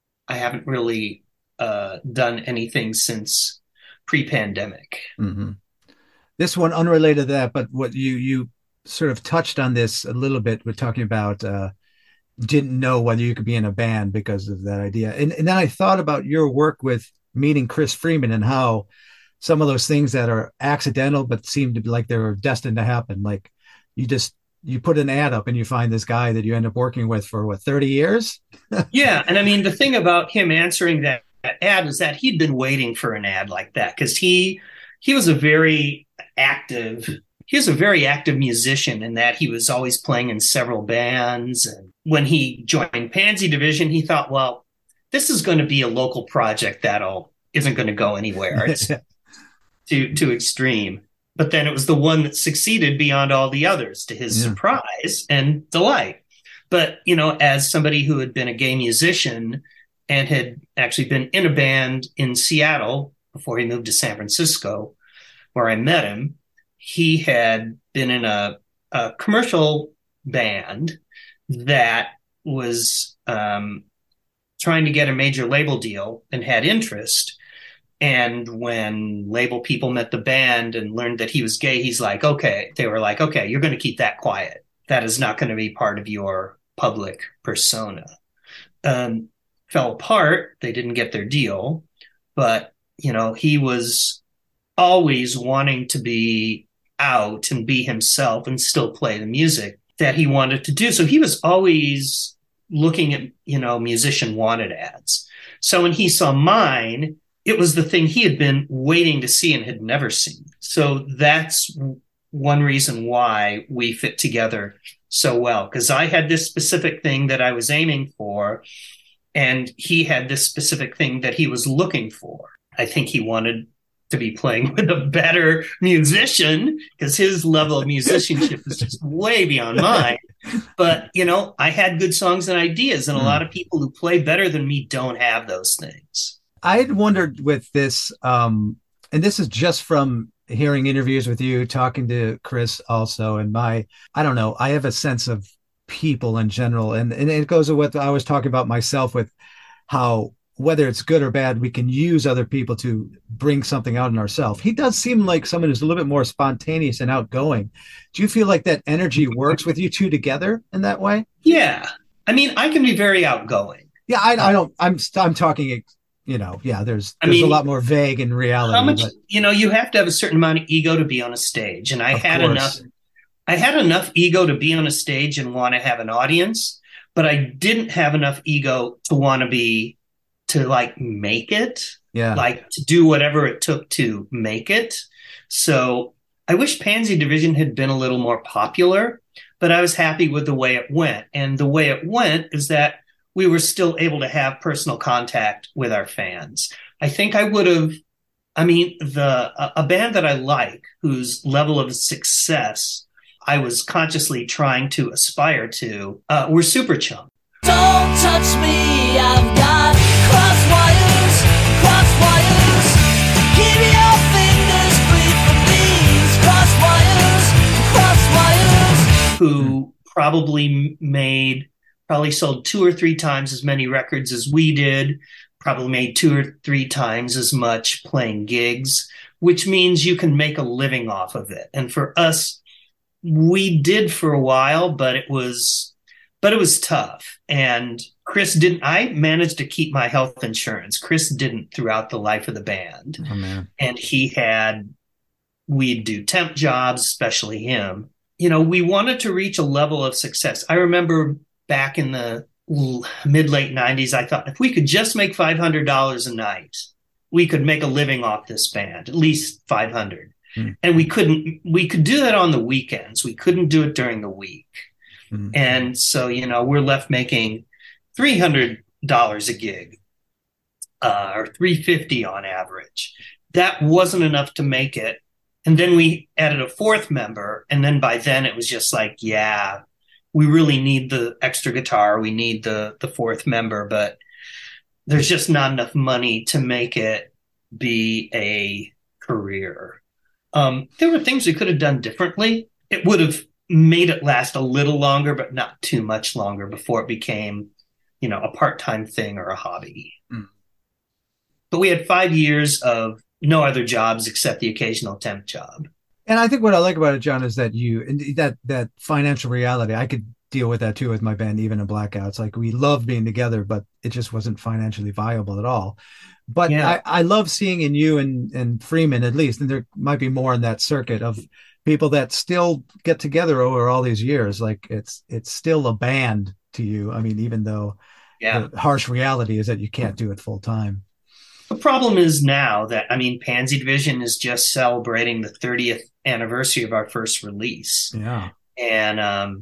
I haven't really uh, done anything since pre-pandemic. Mm-hmm. This one unrelated to that, but what you you sort of touched on this a little bit. We're talking about uh, didn't know whether you could be in a band because of that idea. And, and then I thought about your work with meeting Chris Freeman and how some of those things that are accidental but seem to be like they were destined to happen. Like you just you put an ad up and you find this guy that you end up working with for what, thirty years? Yeah, and I mean the thing about him answering that ad is that he'd been waiting for an ad like that because he he was a very active. He was a very active musician in that he was always playing in several bands. And when he joined Pansy Division, he thought, well, this is going to be a local project that'll isn't going to go anywhere. It's too too extreme. But then it was the one that succeeded beyond all the others, to his yeah. surprise and delight. But, you know, as somebody who had been a gay musician and had actually been in a band in Seattle before he moved to San Francisco, where I met him, he had been in a, a commercial band that was um, trying to get a major label deal and had interest. And when label people met the band and learned that he was gay, he's like, okay, they were like, okay, you're going to keep that quiet. That is not going to be part of your public persona. Um, fell apart. They didn't get their deal. But, you know, he was always wanting to be out and be himself and still play the music that he wanted to do. So he was always looking at, you know, musician wanted ads. So when he saw mine, it was the thing he had been waiting to see and had never seen. So that's one reason why we fit together so well, because I had this specific thing that I was aiming for, and he had this specific thing that he was looking for. I think he wanted to be playing with a better musician because his level of musicianship is just way beyond mine. But, you know, I had good songs and ideas, and a lot of people who play better than me don't have those things. I had wondered with this, um, and this is just from hearing interviews with you, talking to Chris also, and my, I don't know, I have a sense of people in general, and, and it goes with what I was talking about myself with how, whether it's good or bad, we can use other people to bring something out in ourselves. He does seem like someone who's a little bit more spontaneous and outgoing. Do you feel like that energy works with you two together in that way? Yeah. I mean, I can be very outgoing. Yeah, I, I don't, I'm, I'm talking, you know, yeah, there's, there's I mean, a lot more vague in reality. How much, but, you know, you have to have a certain amount of ego to be on a stage. And I had course. enough, I had enough ego to be on a stage and want to have an audience, but I didn't have enough ego to want to be, to like make it, yeah, like to do whatever it took to make it. So I wish Pansy Division had been a little more popular, but I was happy with the way it went. And the way it went is that we were still able to have personal contact with our fans. I think I would have I mean, the a, a band that I like, whose level of success I was consciously trying to aspire to, uh, were Superchunk. Don't touch me, I've got cross wires, cross wires. Keep your fingers free from these cross wires, cross wires. Who probably made, probably sold two or three times as many records as we did, probably made two or three times as much playing gigs, which means you can make a living off of it. And for us, we did for a while, but it was, but it was tough. And Chris didn't, I managed to keep my health insurance. Chris didn't throughout the life of the band. Oh, man. And he had, we'd do temp jobs, especially him. You know, we wanted to reach a level of success. I remember back in the mid late nineties, I thought if we could just make five hundred dollars a night, we could make a living off this band, at least five hundred. Mm. And we couldn't, we could do that on the weekends. We couldn't do it during the week. Mm. And so, you know, we're left making three hundred dollars a gig, uh, or three hundred fifty dollars on average. That wasn't enough to make it. And then we added a fourth member. And then by then it was just like, yeah, we really need the extra guitar. We need the, the fourth member, but there's just not enough money to make it be a career. Um, there were things we could have done differently. It would have made it last a little longer, but not too much longer before it became, you know, a part-time thing or a hobby. Mm. But we had five years of no other jobs except the occasional temp job. And I think what I like about it, John, is that you, that, that financial reality, I could deal with that too with my band, even in blackouts. Like we love being together, but it just wasn't financially viable at all. But yeah. I, I love seeing in you and, and Freeman, at least, and there might be more in that circuit of people that still get together over all these years. Like it's, it's still a band to you. I mean, even though yeah. the harsh reality is that you can't do it full time. The problem is now that, I mean, Pansy Division is just celebrating the thirtieth anniversary of our first release. Yeah. And, um,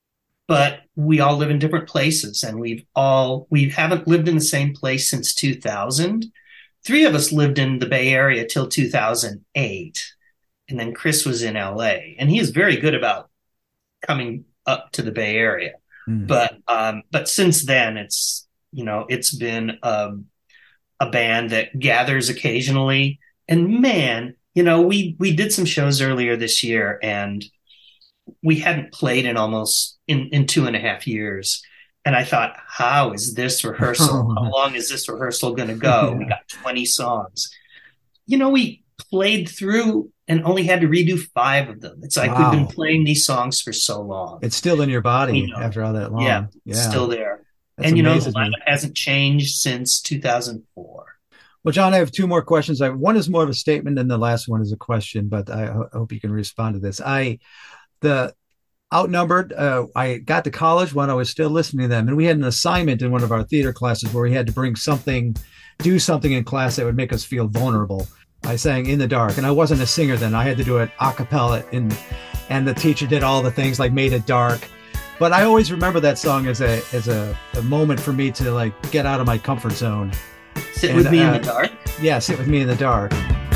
but we all live in different places, and we've all, we haven't lived in the same place since two thousand. Three of us lived in the Bay Area till two thousand eight. And then Chris was in L A, and he is very good about coming up to the Bay Area. Mm. But, um, but since then it's, you know, it's been, um, a band that gathers occasionally. And man, you know, we, we did some shows earlier this year, and we hadn't played in almost in, in two and a half years. And I thought, how is this rehearsal? How long is this rehearsal going to go? Yeah. We got twenty songs. You know, we played through and only had to redo five of them. It's like wow. we've been playing these songs for so long. It's still in your body you know, after all that long. Yeah, yeah. It's still there. That's and, you know, the lineup hasn't changed since two thousand four. Well, John, I have two more questions. I, one is more of a statement and the last one is a question, but I, I hope you can respond to this. I, the outnumbered, uh, I got to college when I was still listening to them. And we had an assignment in one of our theater classes where we had to bring something, do something in class that would make us feel vulnerable. I sang In the Dark, and I wasn't a singer then. I had to do it a cappella, and, and the teacher did all the things like made it dark. But I always remember that song as a as a, a moment for me to like get out of my comfort zone. Sit and, with me uh, in the dark? Yeah, sit with me in the dark.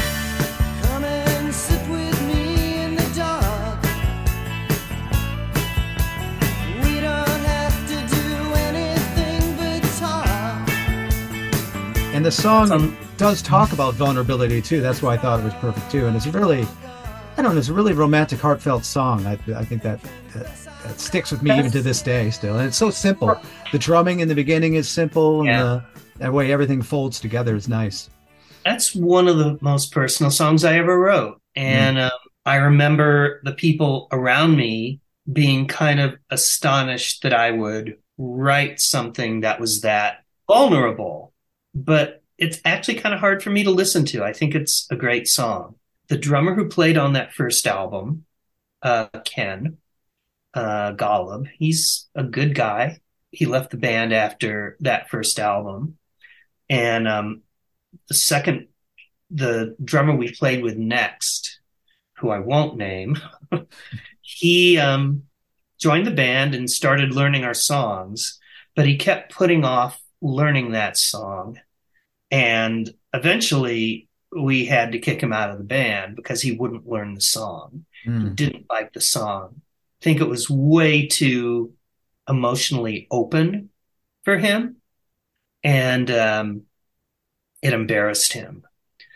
Come and sit with me in the dark. We don't have to do anything but talk. And the song um, does talk about vulnerability too. That's why I thought it was perfect too. And it's really, I don't know, it's a really romantic, heartfelt song. I, I think that... that It sticks with me That's, even to this day still. And it's so simple. The drumming in the beginning is simple, and yeah. the, that way everything folds together is nice. That's one of the most personal songs I ever wrote. And mm. um, I remember the people around me being kind of astonished that I would write something that was that vulnerable. But it's actually kind of hard for me to listen to. I think it's a great song. The drummer who played on that first album, uh, Ken, Uh, Golub. He's a good guy. He left the band after that first album. And um, the second, the drummer we played with next, who I won't name, he um, joined the band and started learning our songs, but he kept putting off learning that song. And eventually we had to kick him out of the band because he wouldn't learn the song. He Mm. didn't like the song. I think it was way too emotionally open for him, and um, it embarrassed him.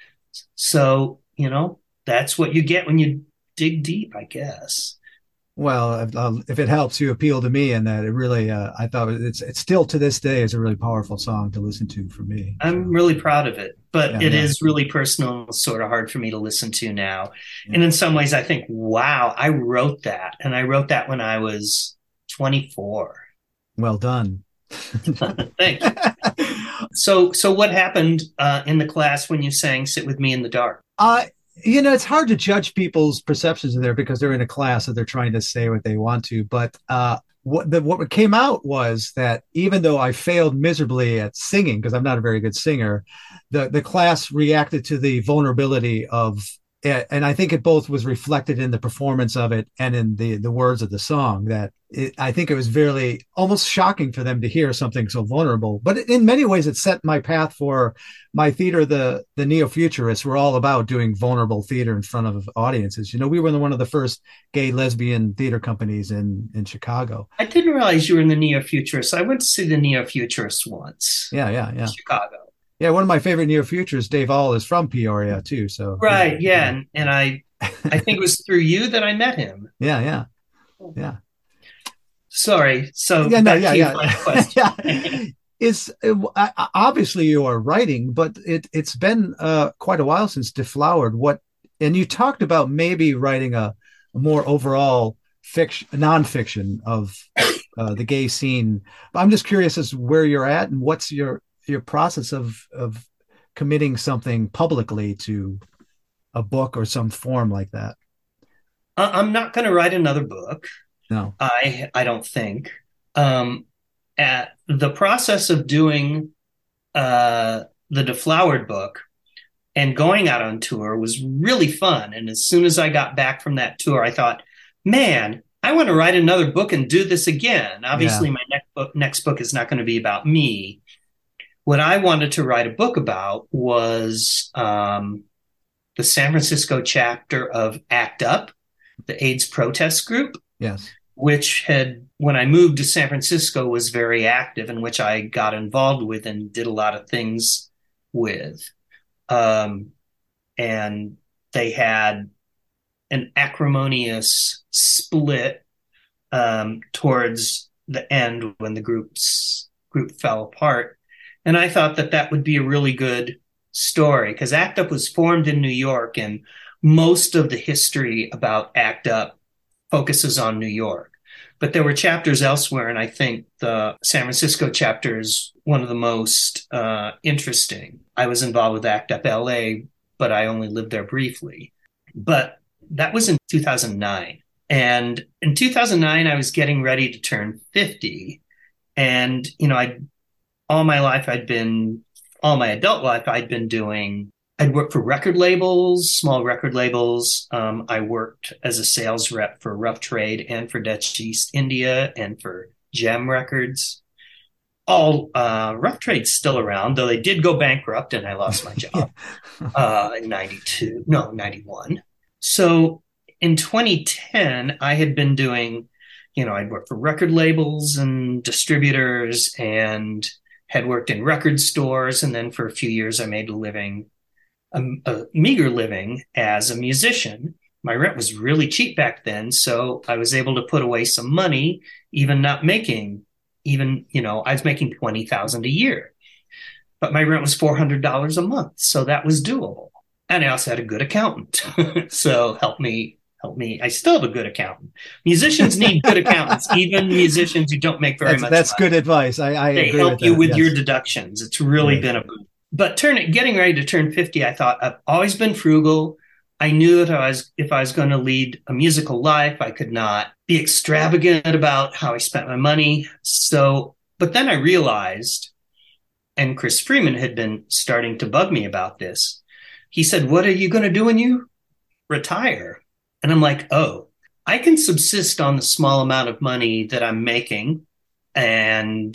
So, you know, that's what you get when you dig deep, I guess. Well, if, uh, if it helps, you appeal to me, and that it really, uh, I thought it's it's still to this day is a really powerful song to listen to for me. I'm So, really proud of it, but yeah, it yeah. is really personal, and sort of hard for me to listen to now. Yeah. And in some ways, I think, wow, I wrote that. And I wrote that when I was twenty-four. Well done. Thank you. So, so what happened uh, in the class when you sang "Sit with Me in the Dark"? Uh, you know, it's hard to judge people's perceptions in there because they're in a class and they're trying to say what they want to. But uh, what the, what came out was that even though I failed miserably at singing, because I'm not a very good singer, the the class reacted to the vulnerability of, and I think it both was reflected in the performance of it and in the the words of the song. That it, I think it was very almost shocking for them to hear something so vulnerable. But in many ways, it set my path for my theater. The the neo-futurists were all about doing vulnerable theater in front of audiences. You know, we were one of the first gay lesbian theater companies in in Chicago. I didn't realize you were in the Neo-Futurists. I went to see the Neo-Futurists once Yeah, yeah, yeah. in Chicago. Yeah, one of my favorite neo-futurists, Dave All, is from Peoria too. So Right, yeah, and, and I, I think it was through you that I met him. yeah, yeah, yeah. Sorry. So Yeah, no, back yeah, to your yeah. final question. Yeah. It's uh, obviously you are writing, but it it's been uh, quite a while since Deflowered. What and you talked about maybe writing a, a more overall fiction, nonfiction of uh, the gay scene. I'm just curious as to where you're at and what's your your process of of committing something publicly to a book or some form like that. I- I'm not going to write another book. No. I I don't think. Um, at the process of doing uh, the Deflowered book and going out on tour was really fun. And as soon as I got back from that tour, I thought, man, I want to write another book and do this again. Obviously, Yeah. my next book next book is not going to be about me. What I wanted to write a book about was um, the San Francisco chapter of ACT UP, the AIDS protest group, Yes. which had, when I moved to San Francisco, was very active, and which I got involved with and did a lot of things with. Um, and they had an acrimonious split um, towards the end when the groups group fell apart. And I thought that that would be a really good story because ACT UP was formed in New York, and most of the history about ACT UP focuses on New York. But there were chapters elsewhere, and I think the San Francisco chapter is one of the most uh, interesting. I was involved with ACT UP L A, but I only lived there briefly. But that was in two thousand nine. And in two thousand nine, I was getting ready to turn fifty. And, you know, I all my life I'd been, all my adult life, I'd been doing, I'd worked for record labels, small record labels. Um, I worked as a sales rep for Rough Trade and for Dutch East India and for Gem Records. All uh, Rough Trade's still around, though they did go bankrupt and I lost my job uh, in ninety-two, no, ninety-one. So in twenty ten, I had been doing, you know, I'd worked for record labels and distributors and had worked in record stores. And then for a few years, I made a living, a, a meager living as a musician. My rent was really cheap back then. So I was able to put away some money, even not making, even, you know, I was making twenty thousand dollars a year, but my rent was four hundred dollars a month. So that was doable. And I also had a good accountant. So help me, help me. I still have a good accountant. Musicians need good accountants, even musicians who don't make very That's, much that's money. good advice. I, I They agree help with you that. with Yes. your deductions. It's really Yes. been a boon. But turn getting ready to turn fifty, I thought I've always been frugal. I knew that I was, if I was going to lead a musical life, I could not be extravagant about how I spent my money. So, but then I realized, and Chris Freeman had been starting to bug me about this. He said, "What are you going to do when you retire?" And I'm like, oh, I can subsist on the small amount of money that I'm making and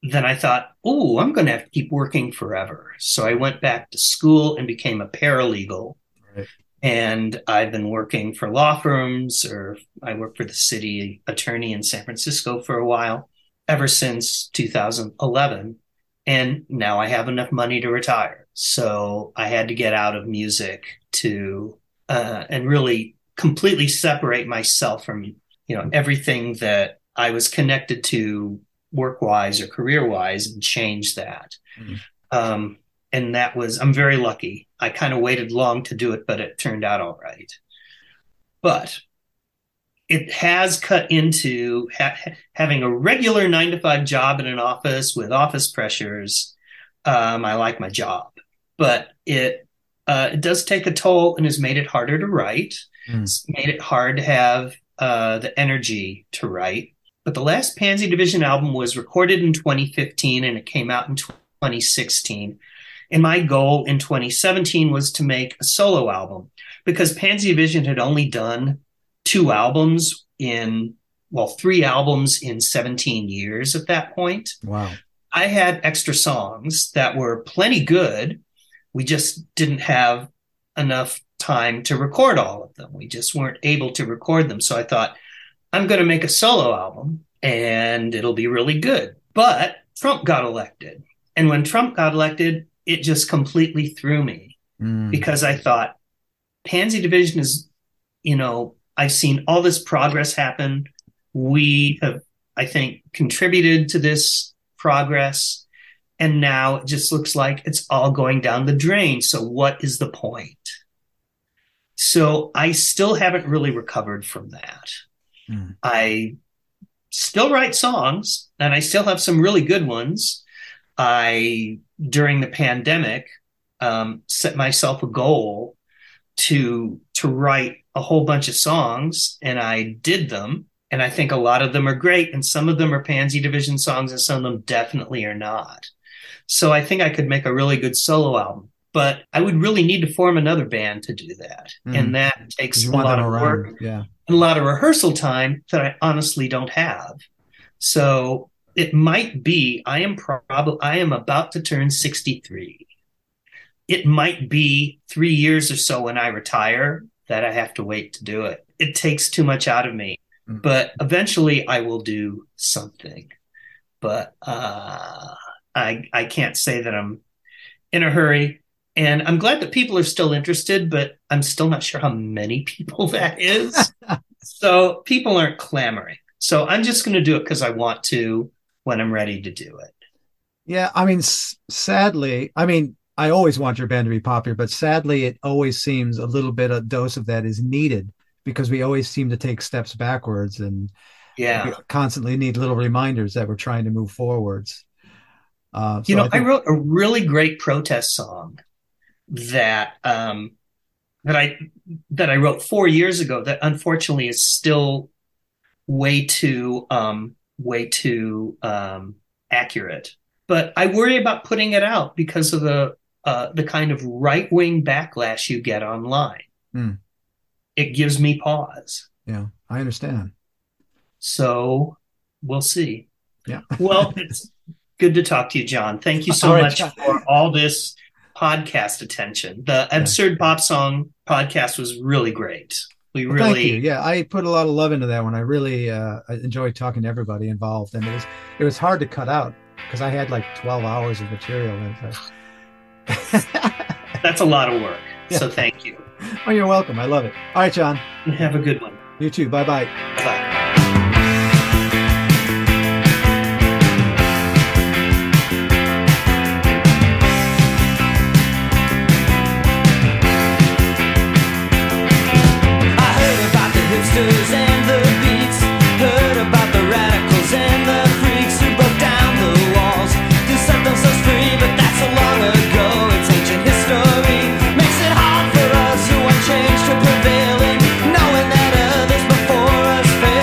then I thought, oh, I'm going to have to keep working forever. So I went back to school and became a paralegal. Right. And I've been working for law firms, or I worked for the city attorney in San Francisco for a while, ever since two thousand eleven. And now I have enough money to retire. So I had to get out of music to, uh, and really completely separate myself from, you know, everything that I was connected to work-wise or career-wise, and change that. Mm-hmm. Um, and that was, I'm very lucky. I kind of waited long to do it, but it turned out all right. But it has cut into ha- having a regular nine to five job in an office with office pressures. Um, I like my job, but it, uh, it does take a toll and has made it harder to write. Mm. It's made it hard to have uh, the energy to write. But the last Pansy Division album was recorded in twenty fifteen and it came out in twenty sixteen. And my goal in twenty seventeen was to make a solo album, because Pansy Division had only done two albums in, well, three albums in seventeen years at that point. Wow. I had extra songs that were plenty good. We just didn't have enough time to record all of them. We just weren't able to record them. So I thought, I'm going to make a solo album and it'll be really good. But Trump got elected. And when Trump got elected, it just completely threw me mm. because I thought Pansy Division is, you know, I've seen all this progress happen. We have, I think, contributed to this progress. And now it just looks like it's all going down the drain. So what is the point? So I still haven't really recovered from that. Mm. I still write songs, and I still have some really good ones. I, during the pandemic, um, set myself a goal to to write a whole bunch of songs, and I did them. And I think a lot of them are great, and some of them are Pansy Division songs, and some of them definitely are not. So I think I could make a really good solo album. But I would really need to form another band to do that. Mm. And that takes a lot of work, yeah. and a lot of rehearsal time that I honestly don't have. So it might be, I am probably, I am about to turn sixty-three. It might be three years or so when I retire that I have to wait to do it. It takes too much out of me. Mm. But eventually I will do something. But uh, I I can't say that I'm in a hurry. And I'm glad that people are still interested, but I'm still not sure how many people that is. So people aren't clamoring. So I'm just going to do it because I want to when I'm ready to do it. Yeah, I mean, s- sadly, I mean, I always want your band to be popular, but sadly, it always seems a little bit, a dose of that is needed, because we always seem to take steps backwards, and yeah, we constantly need little reminders that we're trying to move forwards. Uh, so you know, I, think- I wrote a really great protest song that um, that I that I wrote four years ago that unfortunately is still way too um, way too um, accurate. But I worry about putting it out because of the uh, the kind of right wing backlash you get online. Mm. It gives me pause. Yeah, I understand. So we'll see. Yeah. Well, it's good to talk to you, John. Thank you so all right, much John. for all this podcast attention. The Absurd Pop Song podcast was really great. We well, really, thank you. Yeah, I put a lot of love into that one. I really uh, I enjoyed talking to everybody involved, and it was it was hard to cut out because I had like twelve hours of material. And, uh... That's a lot of work. Yeah. So thank you. Oh, you're welcome. I love it. All right, John. Have a good one. You too. Bye bye. Bye. hipsters and the beats, heard about the radicals and the freaks who broke down the walls to set themselves free, but that's so long ago. It's ancient history, makes it hard for us who want change to prevail, and knowing that others before us failed.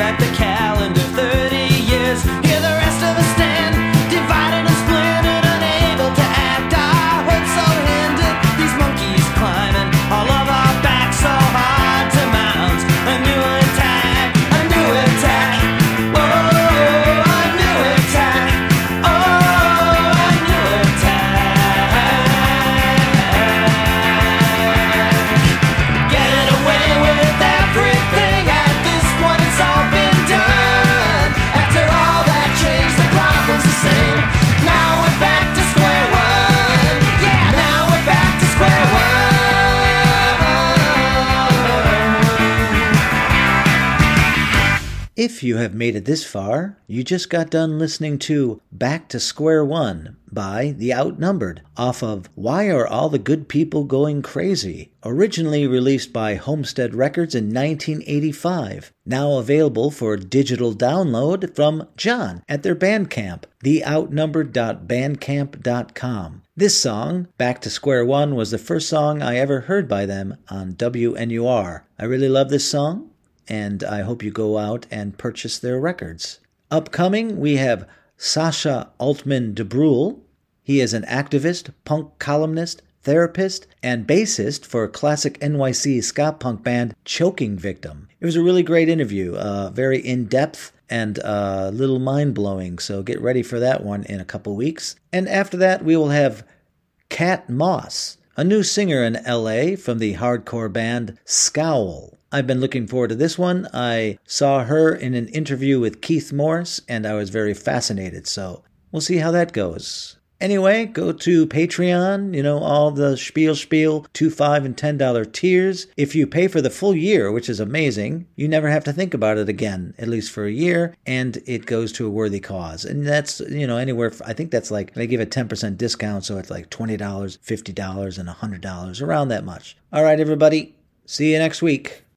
back the calendar thirty years. Here the rest of us stand, divided and splintered, unable to act. Our hoods so hindered, these monkeys climbing all of our backs, so hard to mount. A new attack, a new attack. Oh, a new attack. Oh, a new attack. Getting away with everything. At this point, it's all been done. After all that change, the clock was the same. Now we're back to square one. Yeah, now we're back to square one. If you have made it this far, you just got done listening to Back to Square One by The Outnumbered off of Why Are All the Good People Going Crazy? Originally released by Homestead Records in nineteen eighty-five. Now available for digital download from John at their Bandcamp, the outnumbered dot bandcamp dot com. This song, Back to Square One, was the first song I ever heard by them on W N U R. I really love this song, and I hope you go out and purchase their records. Upcoming, we have Sasha Altman de Bruhl. He is an activist, punk columnist, therapist, and bassist for classic N Y C ska punk band Choking Victim. It was a really great interview, uh, very in-depth and a little mind-blowing, so get ready for that one in a couple weeks. And after that, we will have Kat Moss, a new singer in L A from the hardcore band Scowl. I've been looking forward to this one. I saw her in an interview with Keith Morris, and I was very fascinated, so we'll see how that goes. Anyway, go to Patreon, you know, all the spiel spiel, two, five, and ten dollar tiers. If you pay for the full year, which is amazing, you never have to think about it again, at least for a year, and it goes to a worthy cause. And that's, you know, anywhere, I think that's like, they give a ten percent discount, so it's like twenty dollars, fifty dollars, and one hundred dollars, around that much. All right, everybody, see you next week.